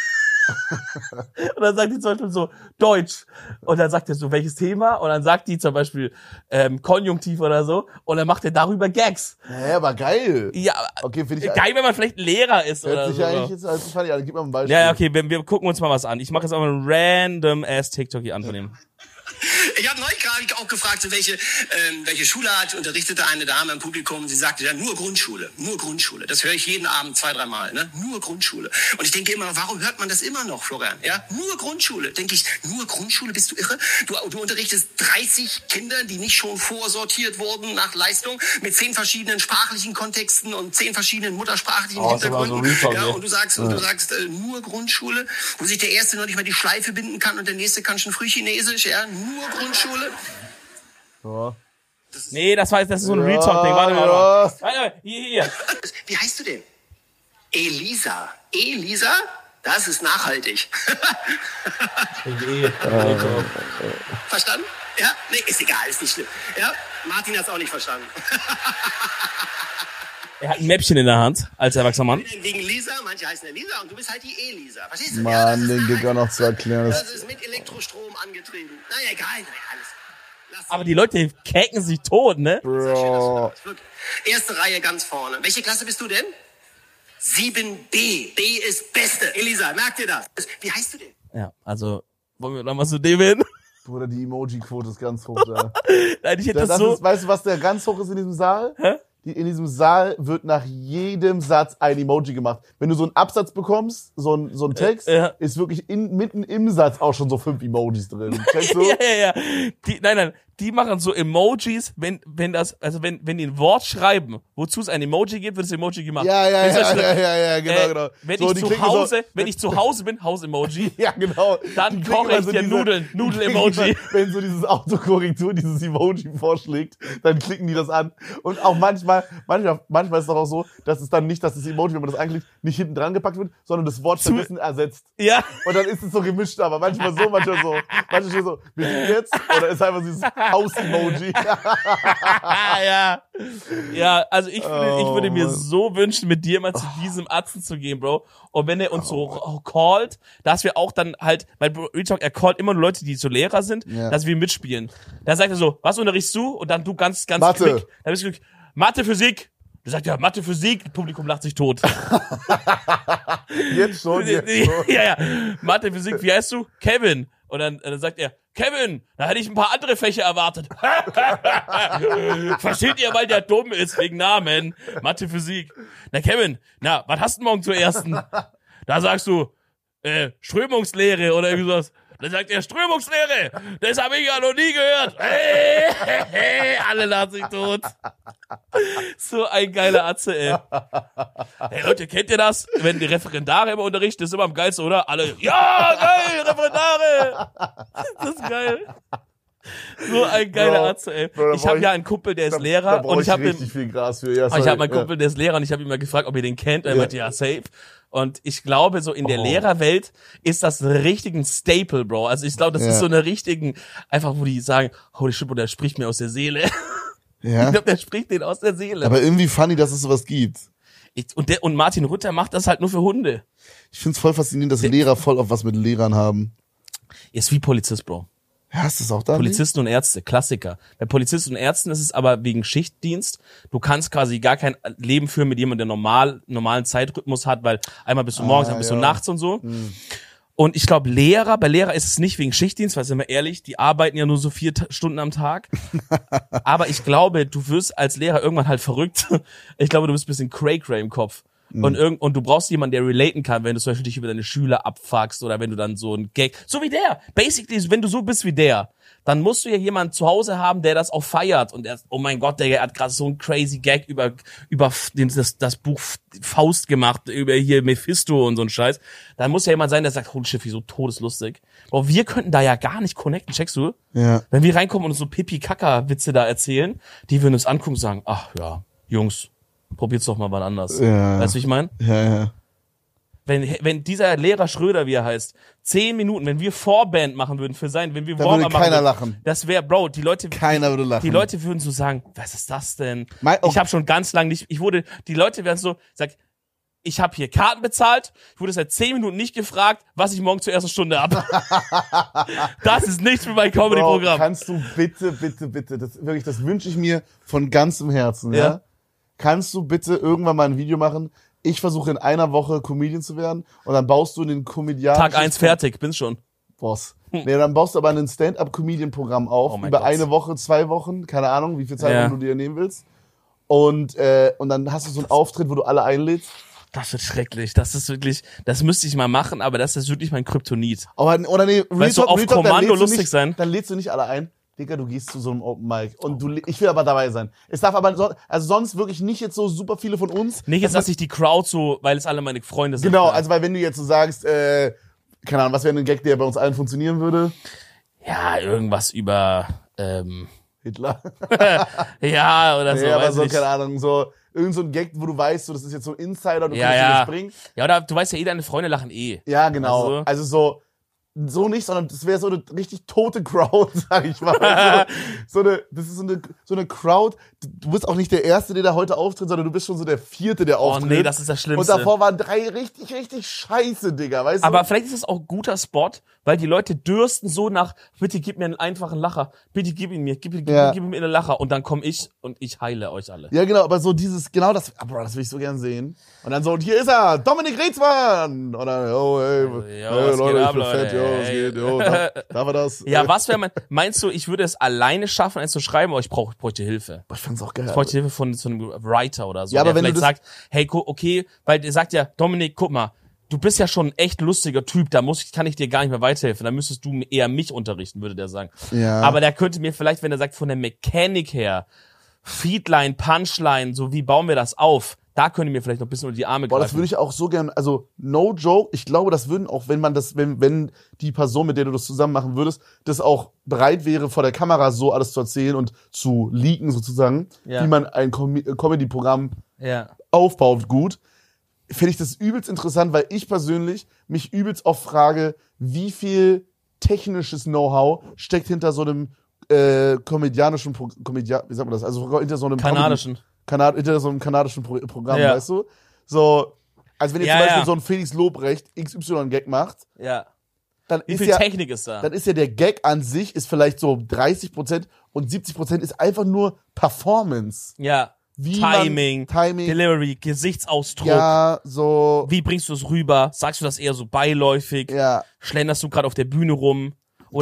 Und dann sagt die zum Beispiel so, Deutsch. Und dann sagt er so, welches Thema? Und dann sagt die zum Beispiel Konjunktiv oder so. Und dann macht er darüber Gags. Hä, aber geil. Ja, Okay, finde ich geil, wenn man vielleicht ein Lehrer ist hört oder sich so. ja eigentlich jetzt als funny an. Gib mal ein Beispiel. Ja, okay, wir gucken uns mal was an. Ich mache jetzt auch mal einen random ass TikTok hier an von ihm. Ich habe neulich gerade auch gefragt, welche Schule hat, unterrichtete eine Dame im Publikum. Sie sagte ja, nur Grundschule, nur Grundschule. Das höre ich jeden Abend 2-3 Mal, ne? Nur Grundschule. Und ich denke immer, warum hört man das immer noch, Florian? Ja, nur Grundschule. Denke ich, nur Grundschule, bist du irre? Du unterrichtest 30 Kinder, die nicht schon vorsortiert wurden nach Leistung, mit 10 verschiedenen sprachlichen Kontexten und 10 verschiedenen muttersprachlichen ist aber so Hintergründen. Real Talk, Ja, ne? und du sagst nur Grundschule, wo sich der Erste noch nicht mal die Schleife binden kann und der Nächste kann schon Frühchinesisch, ja, nur Grundschule. Ja. Nee, das ist so ein Ja, Real Talk-Ding. Warte mal. ja. Warte, hier. Wie heißt du denn? Elisa. Elisa? Das ist nachhaltig. Verstanden? Ja? Nee, ist egal, ist nicht schlimm. Ja? Martin hat es auch nicht verstanden. Er hat ein Mäppchen in der Hand, als erwachsener Mann. Wegen Lisa, manche heißen ja Lisa und du bist halt die Elisa. Verstehst du? Mann, das den ist Gig auch noch zu erklären. Das ist mit Elektrostrom angetrieben. Naja, egal, alles. Lass Aber die Leute kecken sich tot, ne? Bro. Wirklich. Erste Reihe ganz vorne. Welche Klasse bist du denn? 7B. B ist Beste. Elisa, merkt ihr das? Wie heißt du denn? Ja, also, wollen wir noch mal zu dem hin? Bruder, die Emoji-Quote ist ganz hoch da. Nein, ich hätte das Das so... ist, weißt du, was der ganz hoch ist in diesem Saal? Hä? in diesem Saal wird nach jedem Satz ein Emoji gemacht. Wenn du so einen Absatz bekommst, so ein Text, ist wirklich mitten im Satz auch schon so 5 Emojis drin. Kennst du? Ja. Die machen so Emojis, wenn die ein Wort schreiben, wozu es ein Emoji gibt, wird das Emoji gemacht. Ja, genau. Wenn ich zu Hause bin, Haus-Emoji. Ja, genau. Dann koche ich dir Nudel-Emoji. Wenn so dieses Autokorrektur, dieses Emoji vorschlägt, dann klicken die das an. Und auch manchmal ist es doch auch so, dass es dann nicht, dass das Emoji, wenn man das anklickt, nicht hinten dran gepackt wird, sondern das Wort stattdessen ersetzt. Ja. Und dann ist es so gemischt, aber manchmal so, manchmal so. Manchmal so, wir sind jetzt, oder ist einfach dieses Haus-Emoji. Ja, also ich würde mir so wünschen, mit dir mal zu diesem Atzen zu gehen, Bro. Und wenn er uns so callt, dass wir auch dann halt, weil Real Talk, er callt immer nur Leute, die so Lehrer sind, dass wir mitspielen. Dann sagt er so, was unterrichtst du? Und dann du ganz Mathe. quick. Dann bist du Mathe, Physik. Du sagst ja, Mathe, Physik, das Publikum lacht sich tot. Jetzt schon. Ja. Mathe, Physik, wie heißt du? Kevin. Und dann sagt er, Kevin, da hätte ich ein paar andere Fächer erwartet. Versteht ihr, weil der dumm ist, wegen Namen. Mathe, Physik. Na, Kevin, was hast du morgen zur ersten? Da sagst du, Strömungslehre oder irgendwie sowas. Dann sagt er, Strömungslehre, das habe ich ja noch nie gehört. Alle lachen sich tot. So ein geiler Atze, ey. Hey Leute, kennt ihr das? Wenn die Referendare immer unterrichten, ist immer am geilsten, oder? Alle, ja, geil, Referendare. Das ist geil. So ein geiler Atze, ey. Ich habe ja einen Kumpel, der ist Lehrer. Und ich habe richtig viel Gras für. Ja, ich habe meinen Kumpel, der ist Lehrer, und ich habe ihn mal gefragt, ob ihr den kennt. Und er meinte, ja, safe. Und ich glaube, so in der Lehrerwelt ist das richtig ein Staple, Bro. Also ich glaube, das ist so eine richtigen, einfach wo die sagen, holy shit, der spricht mir aus der Seele. Ja. Ich glaube, der spricht den aus der Seele. Aber irgendwie funny, dass es sowas gibt. Und Martin Rütter macht das halt nur für Hunde. Ich find's voll faszinierend, dass Lehrer voll auf was mit Lehrern haben. Ist wie Polizist, Bro. Ja, ist das auch da? Polizisten und Ärzte, Klassiker. Bei Polizisten und Ärzten ist es aber wegen Schichtdienst. Du kannst quasi gar kein Leben führen mit jemandem, der normalen Zeitrhythmus hat, weil einmal bist du morgens, dann bist du nachts und so. Und ich glaube, bei Lehrer ist es nicht wegen Schichtdienst, weil, sind wir ehrlich, die arbeiten ja nur so 4 Stunden am Tag. Aber ich glaube, du wirst als Lehrer irgendwann halt verrückt. Ich glaube, du bist ein bisschen cray-cray im Kopf. Und du brauchst jemanden, der relaten kann, wenn du zum Beispiel dich über deine Schüler abfuckst oder wenn du dann so ein Gag, so wie der. Basically, wenn du so bist wie der, dann musst du ja jemanden zu Hause haben, der das auch feiert und oh mein Gott, der hat gerade so ein crazy Gag über das Buch Faust gemacht, über hier Mephisto und so ein Scheiß. Dann muss ja jemand sein, der sagt, holy shit, wie so todeslustig. Aber wir könnten da ja gar nicht connecten, checkst du? Ja. Wenn wir reinkommen und uns so Pipi-Kaka-Witze da erzählen, die würden uns angucken und sagen, ach ja, Jungs, probiert's doch mal wann anders. Ja. Weißt du, wie ich meine? Ja. Wenn dieser Lehrer Schröder, wie er heißt, 10 Minuten, wenn wir Vorband machen würden für sein, wenn wir da würde keiner lachen. Das wäre, Bro, keiner würde lachen. Die Leute würden so sagen, was ist das denn? Ich habe schon ganz lange nicht, die Leute werden so, ich habe hier Karten bezahlt, ich wurde seit 10 Minuten nicht gefragt, was ich morgen zur ersten Stunde habe. Das ist nicht für mein Comedy-Programm. Kannst du bitte, das wünsche ich mir von ganzem Herzen, ja? Kannst du bitte irgendwann mal ein Video machen? Ich versuche in einer Woche Comedian zu werden und dann baust du den Comedian. Tag 1 fertig, bin's schon. Boss. Nee, dann baust du aber ein Stand-up-Comedian-Programm auf, über Gott. 1 Woche, 2 Wochen, keine Ahnung, wie viel Zeit du dir nehmen willst. Und dann hast du so einen Auftritt, wo du alle einlädst. Das wird schrecklich. Das ist wirklich, das müsste ich mal machen, aber das ist wirklich mein Kryptonit. Oder nee, weißt du, auf Kommando lustig sein. Dann lädst du nicht alle ein. Digga, du gehst zu so einem Open Mic und ich will aber dabei sein. Es darf aber sonst wirklich nicht jetzt so super viele von uns. Nicht jetzt, dass ich die Crowd so, weil es alle meine Freunde sind. Genau, also weil wenn du jetzt so sagst, keine Ahnung, was wäre ein Gag, der bei uns allen funktionieren würde? Ja, irgendwas über Hitler. Ja, oder so. Ja, aber so, keine Ahnung, so irgend so ein Gag, wo du weißt, so das ist jetzt so ein Insider, du kannst das bringen. Ja, oder du weißt ja, deine Freunde lachen eh. Ja, genau. Also so nicht, sondern das wäre so eine richtig tote Crowd, sag ich mal. Das ist so eine Crowd. Du bist auch nicht der Erste, der da heute auftritt, sondern du bist schon so der 4., der auftritt. Oh nee, das ist das Schlimmste. Und davor waren 3 richtig scheiße, Digga, weißt du? Aber vielleicht ist es auch ein guter Spot weil die Leute dürsten so nach, bitte gib mir einen einfachen Lacher, bitte gib ihn mir, gib mir einen Lacher und dann komme ich und ich heile euch alle. Ja, genau, aber so genau das, Bro, das will ich so gern sehen. Und dann so, und hier ist er, Dominik Reetzmann! Und dann, hey, Leute, ich bin fett, was geht, darf er das? Ja, was wäre meinst du, ich würde es alleine schaffen, eins zu schreiben, aber ich bräuchte Hilfe? Boah, ich fand's auch geil. Ich bräuchte Hilfe von so einem Writer oder so, ja, aber der wenn vielleicht sagt, hey, okay, weil der sagt ja, Dominik, guck mal, du bist ja schon ein echt lustiger Typ, kann ich dir gar nicht mehr weiterhelfen, da müsstest du eher mich unterrichten, würde der sagen. Ja. Aber der könnte mir vielleicht, wenn er sagt, von der Mechanik her, Feedline, Punchline, so wie bauen wir das auf, da könnte mir vielleicht noch ein bisschen unter die Arme Boah, greifen. das würde ich auch so gern, also no joke, ich glaube, das würden auch, wenn die Person, mit der du das zusammen machen würdest, das auch bereit wäre, vor der Kamera so alles zu erzählen und zu leaken sozusagen, wie man ein Comedy-Programm aufbaut gut, finde ich das übelst interessant, weil ich persönlich mich übelst oft frage, wie viel technisches Know-how steckt hinter so einem komödianischen wie sagt man das? Also hinter so einem hinter so einem kanadischen Programm, weißt du? So, also wenn ihr zum Beispiel so ein Felix Lobrecht XY-Gag macht, dann wie ist viel Technik ist da? Dann ist ja der Gag an sich ist vielleicht so 30% und 70% ist einfach nur Performance. Ja. Timing, Delivery, Gesichtsausdruck. Ja, so. Wie bringst du es rüber? Sagst du das eher so beiläufig? Ja. Schlenderst du gerade auf der Bühne rum?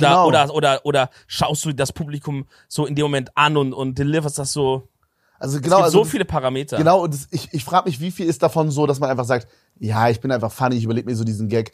Oder schaust du das Publikum so in dem Moment an und deliverst das so? Also genau, es gibt so viele Parameter. Genau, und ich frage mich, wie viel ist davon so, dass man einfach sagt, ja, ich bin einfach funny, ich überlege mir so diesen Gag,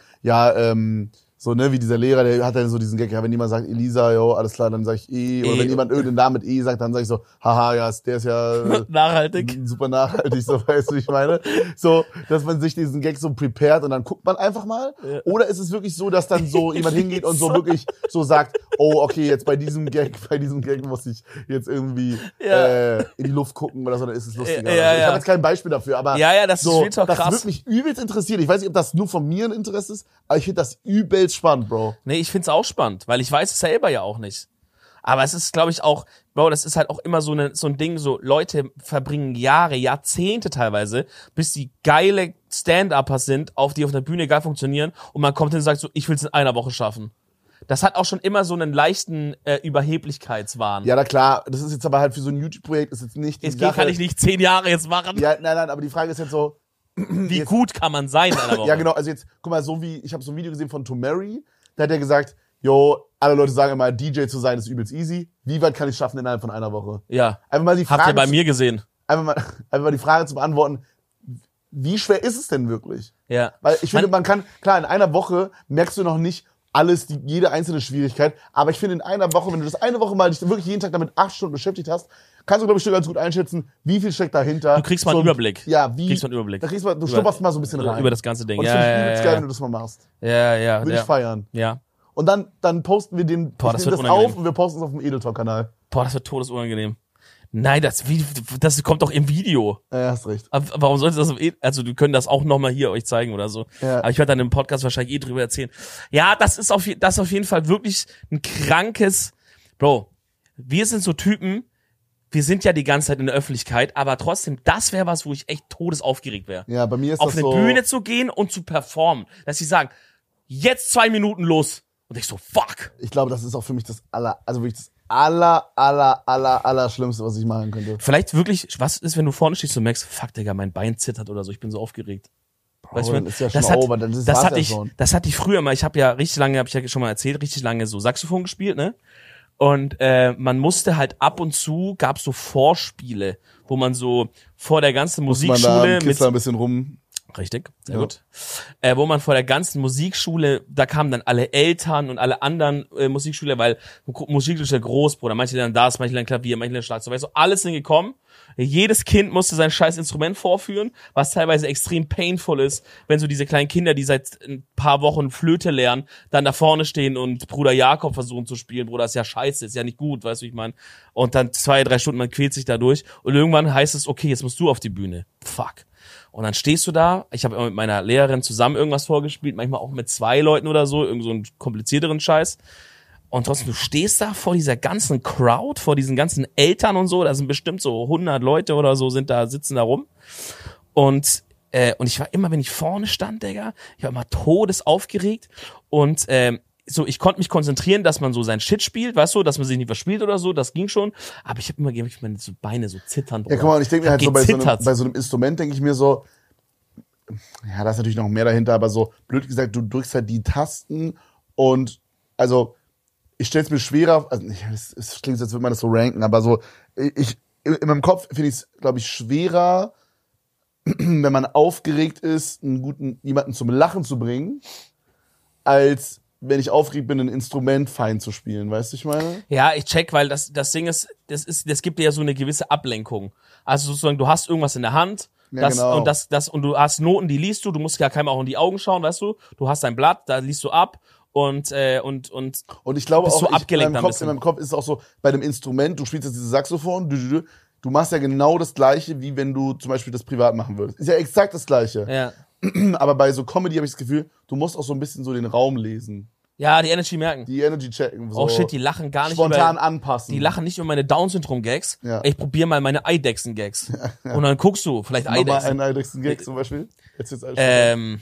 so, ne, wie dieser Lehrer, der hat dann so diesen Gag, ja, wenn jemand sagt Elisa, jo, alles klar, dann sag ich oder wenn jemand irgendeinen Namen mit E sagt, dann sag ich so, haha, ja, der ist ja nachhaltig. Super nachhaltig, so, weißt du, wie ich meine? So, dass man sich diesen Gag so prepared und dann guckt man einfach mal. Ja. Oder ist es wirklich so, dass dann so jemand hingeht und so wirklich so sagt, oh, okay, jetzt bei diesem Gag muss ich jetzt irgendwie in die Luft gucken oder so, dann ist es lustiger. Ich habe jetzt kein Beispiel dafür, aber das so, ist krass. Das würde mich übelst interessieren. Ich weiß nicht, ob das nur von mir ein Interesse ist, aber ich finde das übelst spannend, Bro. Nee, ich find's auch spannend, weil ich weiß es selber ja auch nicht. Aber es ist, glaube ich, auch, Bro, das ist halt auch immer so ein Ding, so Leute verbringen Jahre, Jahrzehnte teilweise, bis die geile Stand-Uppers sind, die auf der Bühne geil funktionieren und man kommt hin und sagt so, ich will's in einer Woche schaffen. Das hat auch schon immer so einen leichten Überheblichkeitswahn. Ja, na klar, das ist jetzt aber halt für so ein YouTube-Projekt, ist jetzt nicht die Sache. Kann ich nicht 10 Jahre jetzt machen. Ja, nein, aber die Frage ist jetzt so, wie gut kann man sein in einer Woche? Ja, genau, also jetzt, guck mal, ich habe so ein Video gesehen von Tomary, da hat er gesagt, yo, alle Leute sagen immer, DJ zu sein ist übelst easy. Wie weit kann ich schaffen innerhalb von einer Woche? Ja. Einfach mal die Frage. Habt ihr bei mir gesehen? Einfach mal die Frage zu beantworten, wie schwer ist es denn wirklich? Ja. Weil ich finde, man kann, klar, in einer Woche merkst du noch nicht jede einzelne Schwierigkeit, aber ich finde in einer Woche, wenn du das eine Woche mal dich wirklich jeden Tag damit 8 Stunden beschäftigt hast, kannst du, glaube ich, schon ganz gut einschätzen, wie viel steckt dahinter. Du kriegst mal einen Überblick. Ja, du kriegst mal einen Überblick. Du stopperst mal so ein bisschen rein. Über das ganze Ding. Und das finde ich übelst geil, wenn du das mal machst. Ja. Würde ich feiern. Ja. Und dann posten wir das auf und wir posten es auf dem Edeltalk-Kanal. Boah, das wird todesunangenehm. Nein, das kommt doch im Video. Ja, hast recht. Aber warum sollte das also wir können das auch nochmal hier euch zeigen oder so. Ja. Aber ich werde dann im Podcast wahrscheinlich drüber erzählen. Ja, das ist auf jeden Fall wirklich ein krankes, Bro, wir sind so Typen, wir sind ja die ganze Zeit in der Öffentlichkeit, aber trotzdem, das wäre was, wo ich echt todesaufgeregt wäre. Ja, bei mir ist auf das so. Auf eine Bühne zu gehen und zu performen. Dass sie sagen, jetzt 2 Minuten los. Und ich so, fuck. Ich glaube, das ist auch für mich das Schlimmste, was ich machen könnte. Vielleicht wirklich, was ist, wenn du vorne stehst und merkst, fuck, Digga, mein Bein zittert oder so, ich bin so aufgeregt. Weißt du, dann ist ja schon over, das hatte ich früher mal, ich habe ja schon mal erzählt, richtig lange so Saxophon gespielt, ne? Und man musste halt ab und zu, gab's so Vorspiele, wo man so vor der ganzen Musikschule mit ein bisschen rum. Richtig, sehr gut. Wo man vor der ganzen Musikschule, da kamen dann alle Eltern und alle anderen Musikschüler, weil Musikschule ist ja groß, Bruder. Manche lernen das, manche lernen Klavier, manche lernen Schlagzeug. Weißt du, alles sind gekommen. Jedes Kind musste sein scheiß Instrument vorführen, was teilweise extrem painful ist, wenn so diese kleinen Kinder, die seit ein paar Wochen Flöte lernen, dann da vorne stehen und Bruder Jakob versuchen zu spielen. Bruder, ist ja scheiße, ist ja nicht gut, weißt du, wie ich meine. Und dann 2-3 Stunden, man quält sich da durch. Und irgendwann heißt es, okay, jetzt musst du auf die Bühne. Fuck. Und dann stehst du da, ich habe immer mit meiner Lehrerin zusammen irgendwas vorgespielt, manchmal auch mit 2 Leuten oder so, irgend so einen komplizierteren Scheiß. Und trotzdem, du stehst da vor dieser ganzen Crowd, vor diesen ganzen Eltern und so, da sind bestimmt so 100 Leute oder so, sitzen da rum. Und ich war immer, wenn ich vorne stand, Digga, ich war immer todesaufgeregt und so, ich konnte mich konzentrieren, dass man so sein Shit spielt, weißt du, dass man sich nicht verspielt oder so, das ging schon. Aber ich habe immer meine so Beine so zittern. Ja, guck mal, und ich denke mir halt so bei so einem Instrument denke ich mir so, ja, da ist natürlich noch mehr dahinter, aber so, blöd gesagt, du drückst halt die Tasten und, also, ich stell's mir schwerer, also, es klingt, als würde man das so ranken, aber so, in meinem Kopf finde ich es, glaube ich, schwerer, wenn man aufgeregt ist, jemanden zum Lachen zu bringen, als wenn ich aufgeregt bin, ein Instrument fein zu spielen, weißt du, ich meine? Ja, ich check, weil das Ding ist, das gibt dir ja so eine gewisse Ablenkung. Also sozusagen, du hast irgendwas in der Hand, Ja, genau. und du hast Noten, die liest du musst ja keinem auch in die Augen schauen, weißt du? Du hast dein Blatt, da liest du ab und ich glaube bist auch, so abgelenkt in meinem Kopf ist es auch so, bei dem Instrument, du spielst jetzt dieses Saxophon, du machst ja genau das Gleiche, wie wenn du zum Beispiel das privat machen würdest. Ist ja exakt das Gleiche. Ja. Aber bei so Comedy habe ich das Gefühl, du musst auch so ein bisschen so den Raum lesen. Ja, die Energy merken. Die Energy checken. So Oh shit, die lachen gar nicht spontan anpassen. Die lachen nicht über meine Down-Syndrom-Gags. Ja. Ich probier mal meine Eidechsen-Gags. Und dann guckst du, vielleicht Nochmal Eidechsen. einen Eidechsen-Gag zum Beispiel. Jetzt alles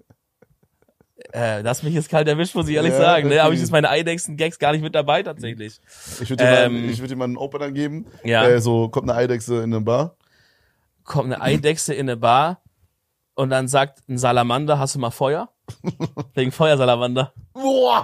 Das mich jetzt kalt erwischt, muss ich ehrlich Ja, sagen. Ne? okay. Habe ich jetzt meine Eidechsen-Gags gar nicht mit dabei, tatsächlich. Ich würde dir mal einen Opener geben. Ja. So kommt eine Eidechse in eine Bar. Kommt eine Eidechse in eine Bar und dann sagt ein Salamander, hast du mal Feuer? Wegen Feuersalamander. Wow,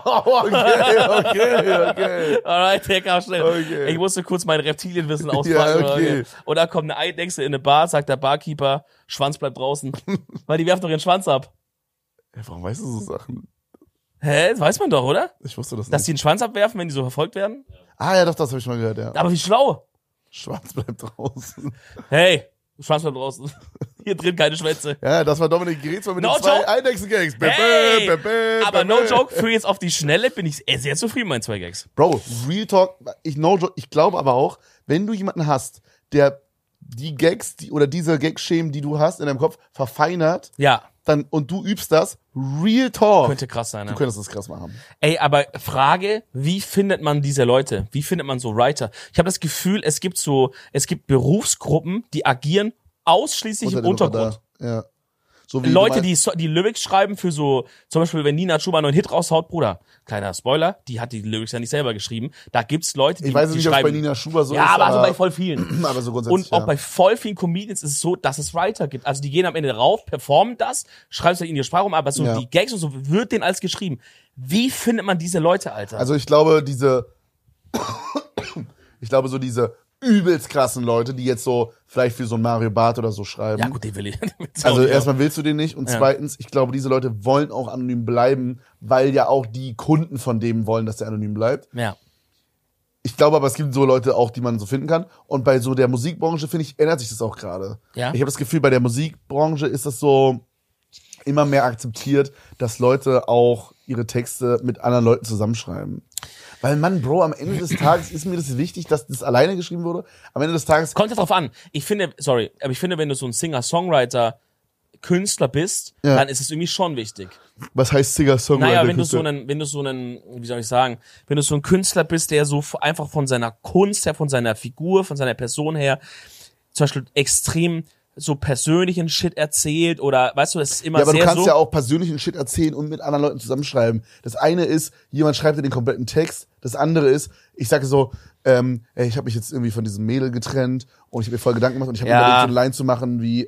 okay. Alright, der kam schnell. Okay. Ich musste kurz mein Reptilienwissen auspacken. Ja, okay. Und dann kommt eine Eidechse in eine Bar, sagt der Barkeeper, Schwanz bleibt draußen. Weil die werfen doch ihren Schwanz ab. Ja, warum weißt du so Sachen? Hä? Das weiß man doch, oder? Ich wusste das Dass nicht. die den Schwanz abwerfen, wenn die so verfolgt werden? Ah ja, doch, das habe ich mal gehört, ja. Aber wie schlau. Schwanz bleibt draußen. Hey, Schwanz bleibt draußen. Hier drin keine Schwänze. Ja, das war Dominik Griezmann mit No den 2 joke. Eidechsen-Gags. Hey, aber no joke, für jetzt auf die Schnelle bin ich sehr zufrieden mit meinen 2 Gags. Bro, Real Talk, no joke, ich glaube aber auch, wenn du jemanden hast, der die Gags, oder diese Gag-Schemen, die du hast in deinem Kopf, verfeinert, Ja, dann, und du übst das, Real Talk. könnte krass sein, Du ne? könntest das krass machen. Ey, aber Frage, wie findet man diese Leute? Wie findet man so Writer? Ich habe das Gefühl, es gibt Berufsgruppen, die agieren ausschließlich im dem Untergrund. Radar. Ja. So wie Leute, du die Lyrics schreiben für so, zum Beispiel, wenn Nina Chuba einen neuen Hit raushaut, Bruder, kleiner Spoiler, die hat die Lyrics ja nicht selber geschrieben. Da gibt's Leute, die ich weiß die nicht, ob es schreiben. bei Nina Schuber so Ja, ist, aber also bei voll vielen. aber so grundsätzlich, Und auch ja. bei voll vielen Comedians ist es so, dass es Writer gibt. Also die gehen am Ende rauf, performen das, schreiben es in ihre Sprache um, aber so Ja. die Gags und so wird denen alles geschrieben. Wie findet man diese Leute, Alter? Also ich glaube, diese übelst krassen Leute, die jetzt so vielleicht für so ein Mario Barth oder so schreiben. ja gut, den will ich. Also erstmal willst du den nicht und Ja. zweitens, ich glaube, diese Leute wollen auch anonym bleiben, weil ja auch die Kunden von dem wollen, dass der anonym bleibt. Ja. Ich glaube aber, es gibt so Leute auch, die man so finden kann. Und bei so der Musikbranche, finde ich, ändert sich das auch gerade. Ja? Ich habe das Gefühl, bei der Musikbranche ist das so immer mehr akzeptiert, dass Leute auch ihre Texte mit anderen Leuten zusammenschreiben. Weil, Mann, Bro, am Ende des Tages ist mir das wichtig, dass das alleine geschrieben wurde. Am Ende des Tages, Kommt ja drauf an. Ich finde, wenn du so ein Singer-Songwriter Künstler bist, Ja. dann ist es irgendwie schon wichtig. was heißt Singer-Songwriter? Naja, wenn du so einen, wie soll ich sagen, wenn du so ein Künstler bist, der so einfach von seiner Kunst her, von seiner Figur, von seiner Person her, zum Beispiel extrem so persönlichen Shit erzählt oder, weißt du, das ist immer Ja, aber sehr du kannst so. ja auch persönlichen Shit erzählen und mit anderen Leuten zusammenschreiben. Das eine ist, jemand schreibt dir den kompletten Text. Das andere ist, ich sage so, ey, ich habe mich jetzt irgendwie von diesem Mädel getrennt und ich habe mir voll Gedanken gemacht und ich habe Ja. überlegt, so eine Line zu machen wie,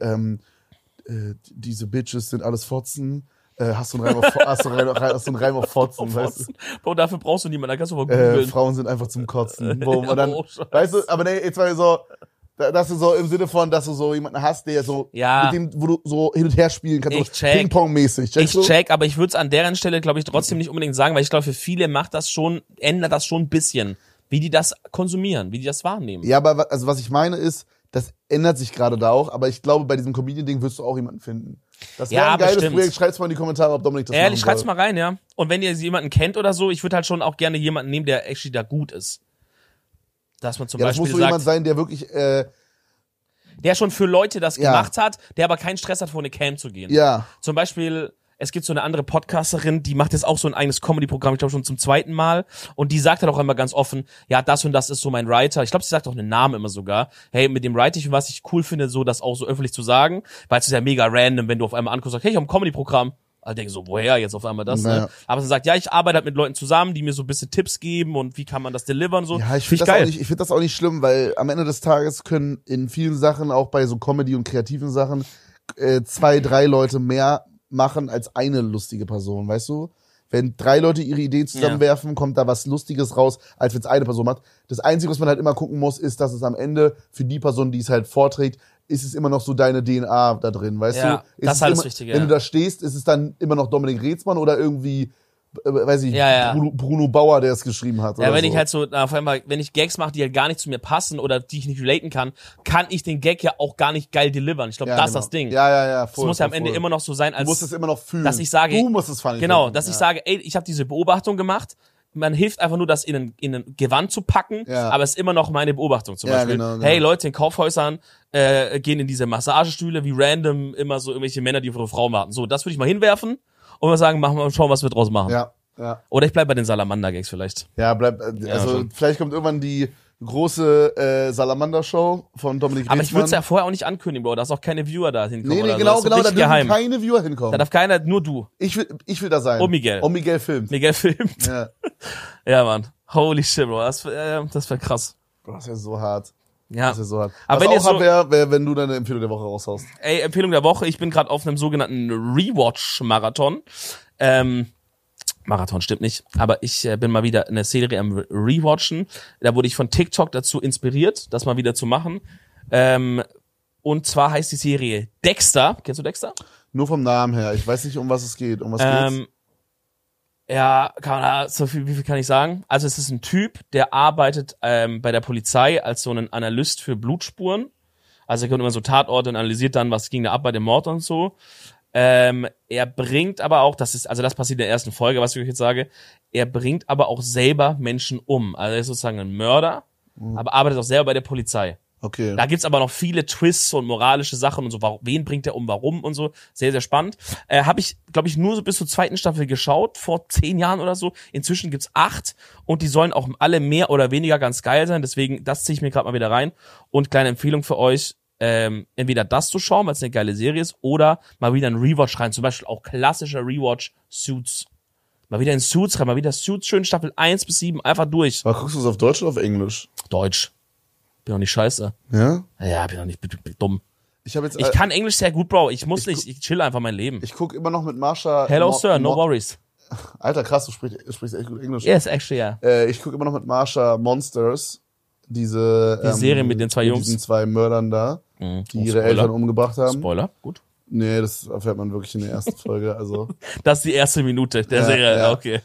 diese Bitches sind alles Fotzen. Hast du einen Reim auf Fotzen, weißt du? Bro, dafür brauchst du niemanden, da kannst du mal googeln. Frauen sind einfach zum Kotzen. Boom. Ja, Und dann, oh, Scheiße. weißt du, aber nee, jetzt war so, dass du so im Sinne von, dass du so jemanden hast, der so, Ja. mit dem, wo du so hin und her spielen kannst, Ich so check. Ping-Pong-mäßig. Ich check, aber ich würde es an deren Stelle, glaube ich, trotzdem nicht unbedingt sagen, weil ich glaube, für viele ändert das schon ein bisschen, wie die das konsumieren, wie die das wahrnehmen. Ja, aber also was ich meine ist, das ändert sich gerade da auch, aber ich glaube, bei diesem Comedian-Ding wirst du auch jemanden finden. Das wäre Ja, ein geiles bestimmt. Projekt. Schreibt's mal in die Kommentare, ob Dominik das Ehrlich, machen schreibt's soll. mal rein, ja. Und wenn ihr jemanden kennt oder so, ich würde halt schon auch gerne jemanden nehmen, der actually da gut ist. Dass man zum Ja, das muss Beispiel so jemand sagt, sein, der wirklich, der schon für Leute das Ja. gemacht hat, der aber keinen Stress hat, vor eine Cam zu gehen. ja, Zum Beispiel, es gibt so eine andere Podcasterin, die macht jetzt auch so ein eigenes Comedy-Programm, ich glaube schon zum 2. Mal. Und die sagt halt auch immer ganz offen, ja, das und das ist so mein Writer. Ich glaube, sie sagt auch einen Namen immer sogar. Hey, mit dem write ich, und was ich cool finde, so das auch so öffentlich zu sagen, weil es ist ja mega random, wenn du auf einmal anguckst und sagst, hey, ich habe ein Comedy-Programm. Also denke so, woher jetzt auf einmal das, Naja. ne? Aber sie sagt, ja, ich arbeite halt mit Leuten zusammen, die mir so ein bisschen Tipps geben und wie kann man das delivern und so. Ja, ich Find finde find das auch nicht schlimm, weil am Ende des Tages können in vielen Sachen, auch bei so Comedy und kreativen Sachen, 2, 3 Leute mehr machen als eine lustige Person, weißt du? Wenn 3 Leute ihre Ideen zusammenwerfen, kommt da was Lustiges raus, als wenn es eine Person macht. Das Einzige, was man halt immer gucken muss, ist, dass es am Ende für die Person, die es halt vorträgt, ist es immer noch so deine DNA da drin, weißt Ja, du? das ist es halt das immer, Wichtige, Wenn ja. du da stehst, ist es dann immer noch Dominik Reetzmann oder irgendwie, weiß ich, Ja. Bruno Bauer, der es geschrieben hat. Ja, oder wenn so. ich halt so, vor allem, wenn ich Gags mache, die halt gar nicht zu mir passen oder die ich nicht relaten kann ich den Gag ja auch gar nicht geil delivern. Ich glaube, das ist das Ding. Ja, Es muss ja am Ende immer noch so sein, Du als musst es immer noch fühlen. dass ich sage, du musst es funny genau, finden. dass ich sage, ey, ich habe diese Beobachtung gemacht. Man hilft einfach nur, das in ein Gewand zu packen, Ja. aber es ist immer noch meine Beobachtung. Zum Ja, Beispiel, genau. hey, Leute in Kaufhäusern gehen in diese Massagestühle, wie random immer so irgendwelche Männer, die auf ihre Frau warten. So, das würde ich mal hinwerfen und mal sagen, schauen, was wir draus machen. Ja. Oder ich bleib bei den Salamander-Gags vielleicht. Ja, also schon. vielleicht kommt irgendwann die große Salamander-Show von Dominik Reetzmann. Aber ich würde es ja vorher auch nicht ankündigen, Bro, dass auch keine Viewer da hinkommen. Nee, oder so. genau, Das ist so da richtig dürfen geheim. keine Viewer Da hinkommen. darf keiner, nur du. Ich will da sein. Und Miguel. Und Miguel filmt. Miguel filmt. Ja. Ja, Mann. Holy shit, Bro. Das wär krass. Bro, das ist ja so hart. Ja. Das ist ja so hart. Aber Was wenn ihr auch hart so- wäre, wenn du deine Empfehlung der Woche raushaust. Ey, Empfehlung der Woche. Ich bin gerade auf einem sogenannten Rewatch-Marathon. Marathon stimmt nicht, aber ich bin mal wieder eine Serie am Rewatchen. Da wurde ich von TikTok dazu inspiriert, das mal wieder zu machen. Und zwar heißt die Serie Dexter. Kennst du Dexter? Nur vom Namen her. Ich weiß nicht, um was es geht. Um was geht's? Ja, wie viel kann ich sagen? Also es ist ein Typ, der arbeitet bei der Polizei als so ein Analyst für Blutspuren. Also er kommt immer so Tatorte und analysiert dann, was ging da ab bei dem Mord und so. Er bringt aber auch, das passiert in der ersten Folge, was ich euch jetzt sage, er bringt aber auch selber Menschen um. Also er ist sozusagen ein Mörder, aber arbeitet auch selber bei der Polizei. Okay. Da gibt's aber noch viele Twists und moralische Sachen und so, wen bringt er um, warum und so. Sehr, sehr spannend. Habe ich, glaube ich, nur so bis zur 2. Staffel geschaut, vor 10 Jahren oder so. Inzwischen gibt's 8 und die sollen auch alle mehr oder weniger ganz geil sein. Deswegen, das ziehe ich mir gerade mal wieder rein. Und kleine Empfehlung für euch, entweder das zu schauen, weil es eine geile Serie ist, oder mal wieder einen Rewatch rein. Zum Beispiel auch klassischer Rewatch Suits. Mal wieder in Suits rein, mal wieder Suits, schön Staffel 1 bis 7, einfach durch. Aber guckst du es auf Deutsch oder auf Englisch? Deutsch. Bin doch nicht scheiße. Ja? Ja, bin doch nicht dumm. Ich habe jetzt. Ich kann Englisch sehr gut, Bro. Ich chill einfach mein Leben. Ich gucke immer noch mit Marsha. Hello, Sir, no worries. Alter, krass, du sprichst echt gut Englisch. Yes, actually, yeah. Ich gucke immer noch mit Marsha Monsters. Die Serie mit den 2 Jungs. Mit diesen 2 Mördern da, die Oh, ihre Spoiler. Eltern umgebracht haben. Spoiler, gut. Nee, das erfährt man wirklich in der ersten Folge. Also, Das ist die erste Minute der Ja, Serie, ja. okay.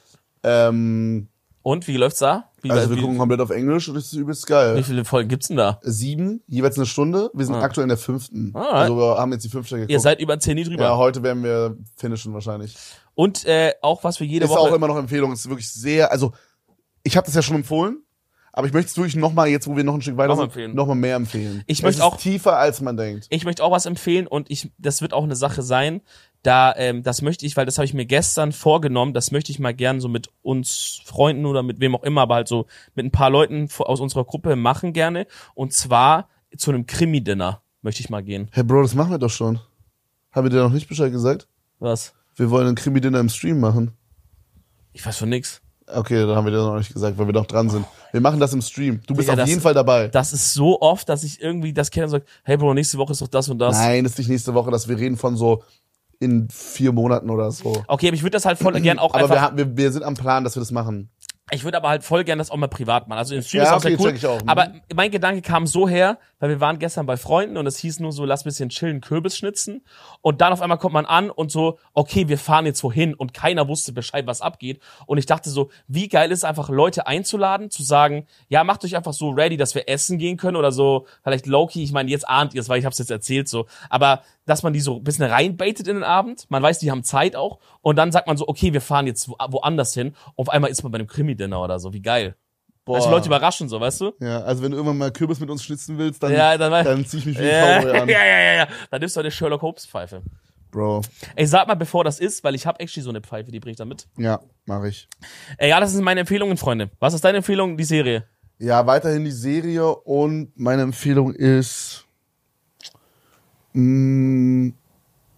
Und, wie läuft's da? also wir gucken komplett auf Englisch und das ist übelst geil. Wie viele Folgen gibt's denn da? 7, jeweils eine Stunde. Wir sind aktuell in der 5. Alright. Also wir haben jetzt die 5. geguckt. Ihr seid über 10 drüber. Ja, heute werden wir finishen wahrscheinlich. Und auch was für jede Ist Woche. auch immer noch Empfehlung. Ist wirklich sehr, also ich habe das ja schon empfohlen, aber ich möchte es wirklich nochmal, jetzt wo wir noch ein Stück weiter Nochmal sind, empfehlen. nochmal mehr empfehlen. Ich Es möchte ist auch- tiefer, als man denkt. Ich möchte auch was empfehlen und das wird auch eine Sache sein, da das möchte ich, weil das habe ich mir gestern vorgenommen, das möchte ich mal gern so mit uns Freunden oder mit wem auch immer, aber halt so mit ein paar Leuten aus unserer Gruppe machen gerne, und zwar zu einem Krimi-Dinner möchte ich mal gehen. Hey Bro, das machen wir doch schon. Haben wir dir noch nicht Bescheid gesagt? Was? Wir wollen ein Krimi-Dinner im Stream machen. Ich weiß von nix. Okay, dann haben wir dir noch nicht gesagt, weil wir noch dran sind. Wir machen das im Stream. Du bist Digga, auf jeden Fall dabei. Das ist so oft, dass ich irgendwie das kenne und sage, hey Bro, nächste Woche ist doch das und das. Nein, das ist nicht nächste Woche, dass wir reden von so in 4 Monaten oder so. Okay, aber ich würde das halt voll gern auch Aber einfach. wir sind am Plan, dass wir das machen. Ich würde aber halt voll gern das auch mal privat machen. Also im Stream Ja, ist auch okay, sehr cool. check ich auch. Aber mein Gedanke kam so her, weil wir waren gestern bei Freunden und es hieß nur so, lass ein bisschen chillen, Kürbis schnitzen. Und dann auf einmal kommt man an und so, okay, wir fahren jetzt wohin, und keiner wusste Bescheid, was abgeht. Und ich dachte so, wie geil ist einfach, Leute einzuladen, zu sagen, ja, macht euch einfach so ready, dass wir essen gehen können oder so, vielleicht low-key, ich meine, jetzt ahnt ihr es, weil ich hab's jetzt erzählt so. Aber dass man die so ein bisschen reinbaitet in den Abend, man weiß, die haben Zeit auch, und dann sagt man so, okay, wir fahren jetzt woanders hin, auf einmal ist man bei einem Krimi-Dinner oder so, wie geil. Boah. Also Leute überraschen so, weißt du? Ja, also wenn du irgendwann mal Kürbis mit uns schnitzen willst, dann, Ja, dann zieh ich mich wie ein Cowboy an. ja. Dann nimmst du eine Sherlock Holmes Pfeife. Bro, Ey, sag mal, bevor das ist, weil ich hab actually so eine Pfeife, die bringe ich da mit. ja, mach ich. Ey, ja, das sind meine Empfehlungen, Freunde. Was ist deine Empfehlung, die Serie? Ja, weiterhin die Serie, und meine Empfehlung ist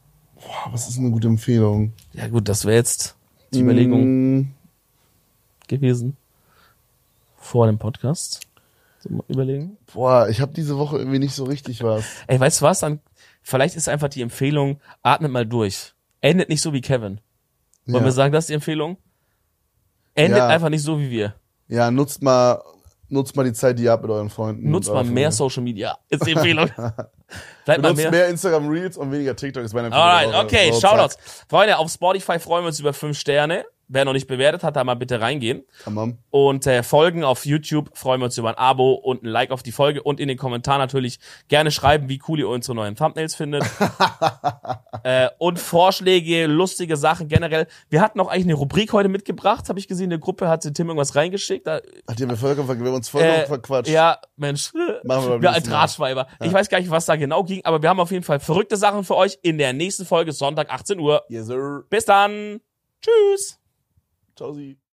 Boah, was ist eine gute Empfehlung? Ja gut, das wäre jetzt die Überlegung gewesen. Vor dem Podcast. So, mal überlegen. Boah, ich habe diese Woche irgendwie nicht so richtig was. Ey, weißt du was? Dann, vielleicht ist einfach die Empfehlung, atmet mal durch. Endet nicht so wie Kevin. Wollen wir sagen, das ist die Empfehlung? Endet einfach nicht so wie wir. Ja, nutzt mal die Zeit, die ihr habt mit euren Freunden. Nutzt mal mehr Social Media. Ist die Empfehlung. Bleibt mal Nutzt mehr Instagram Reels und weniger TikTok ist meine Empfehlung. Alright, okay, Shoutouts. Freunde, auf Spotify freuen wir uns über 5 Sterne. Wer noch nicht bewertet hat, da mal bitte reingehen. Tamam. Und Folgen auf YouTube freuen wir uns über ein Abo und ein Like auf die Folge und in den Kommentaren natürlich gerne schreiben, wie cool ihr unsere neuen Thumbnails findet. Und Vorschläge, lustige Sachen generell. Wir hatten auch eigentlich eine Rubrik heute mitgebracht, habe ich gesehen, in der Gruppe hat Tim irgendwas reingeschickt. Ach, die haben wir uns voll verquatscht. Ja, Mensch. Machen wir Ja, ein Drahtschweiber. Ja. Ich weiß gar nicht, was da genau ging, aber wir haben auf jeden Fall verrückte Sachen für euch in der nächsten Folge, Sonntag 18 Uhr. Yes, sir. Bis dann. Tschüss. Ciao, Sie.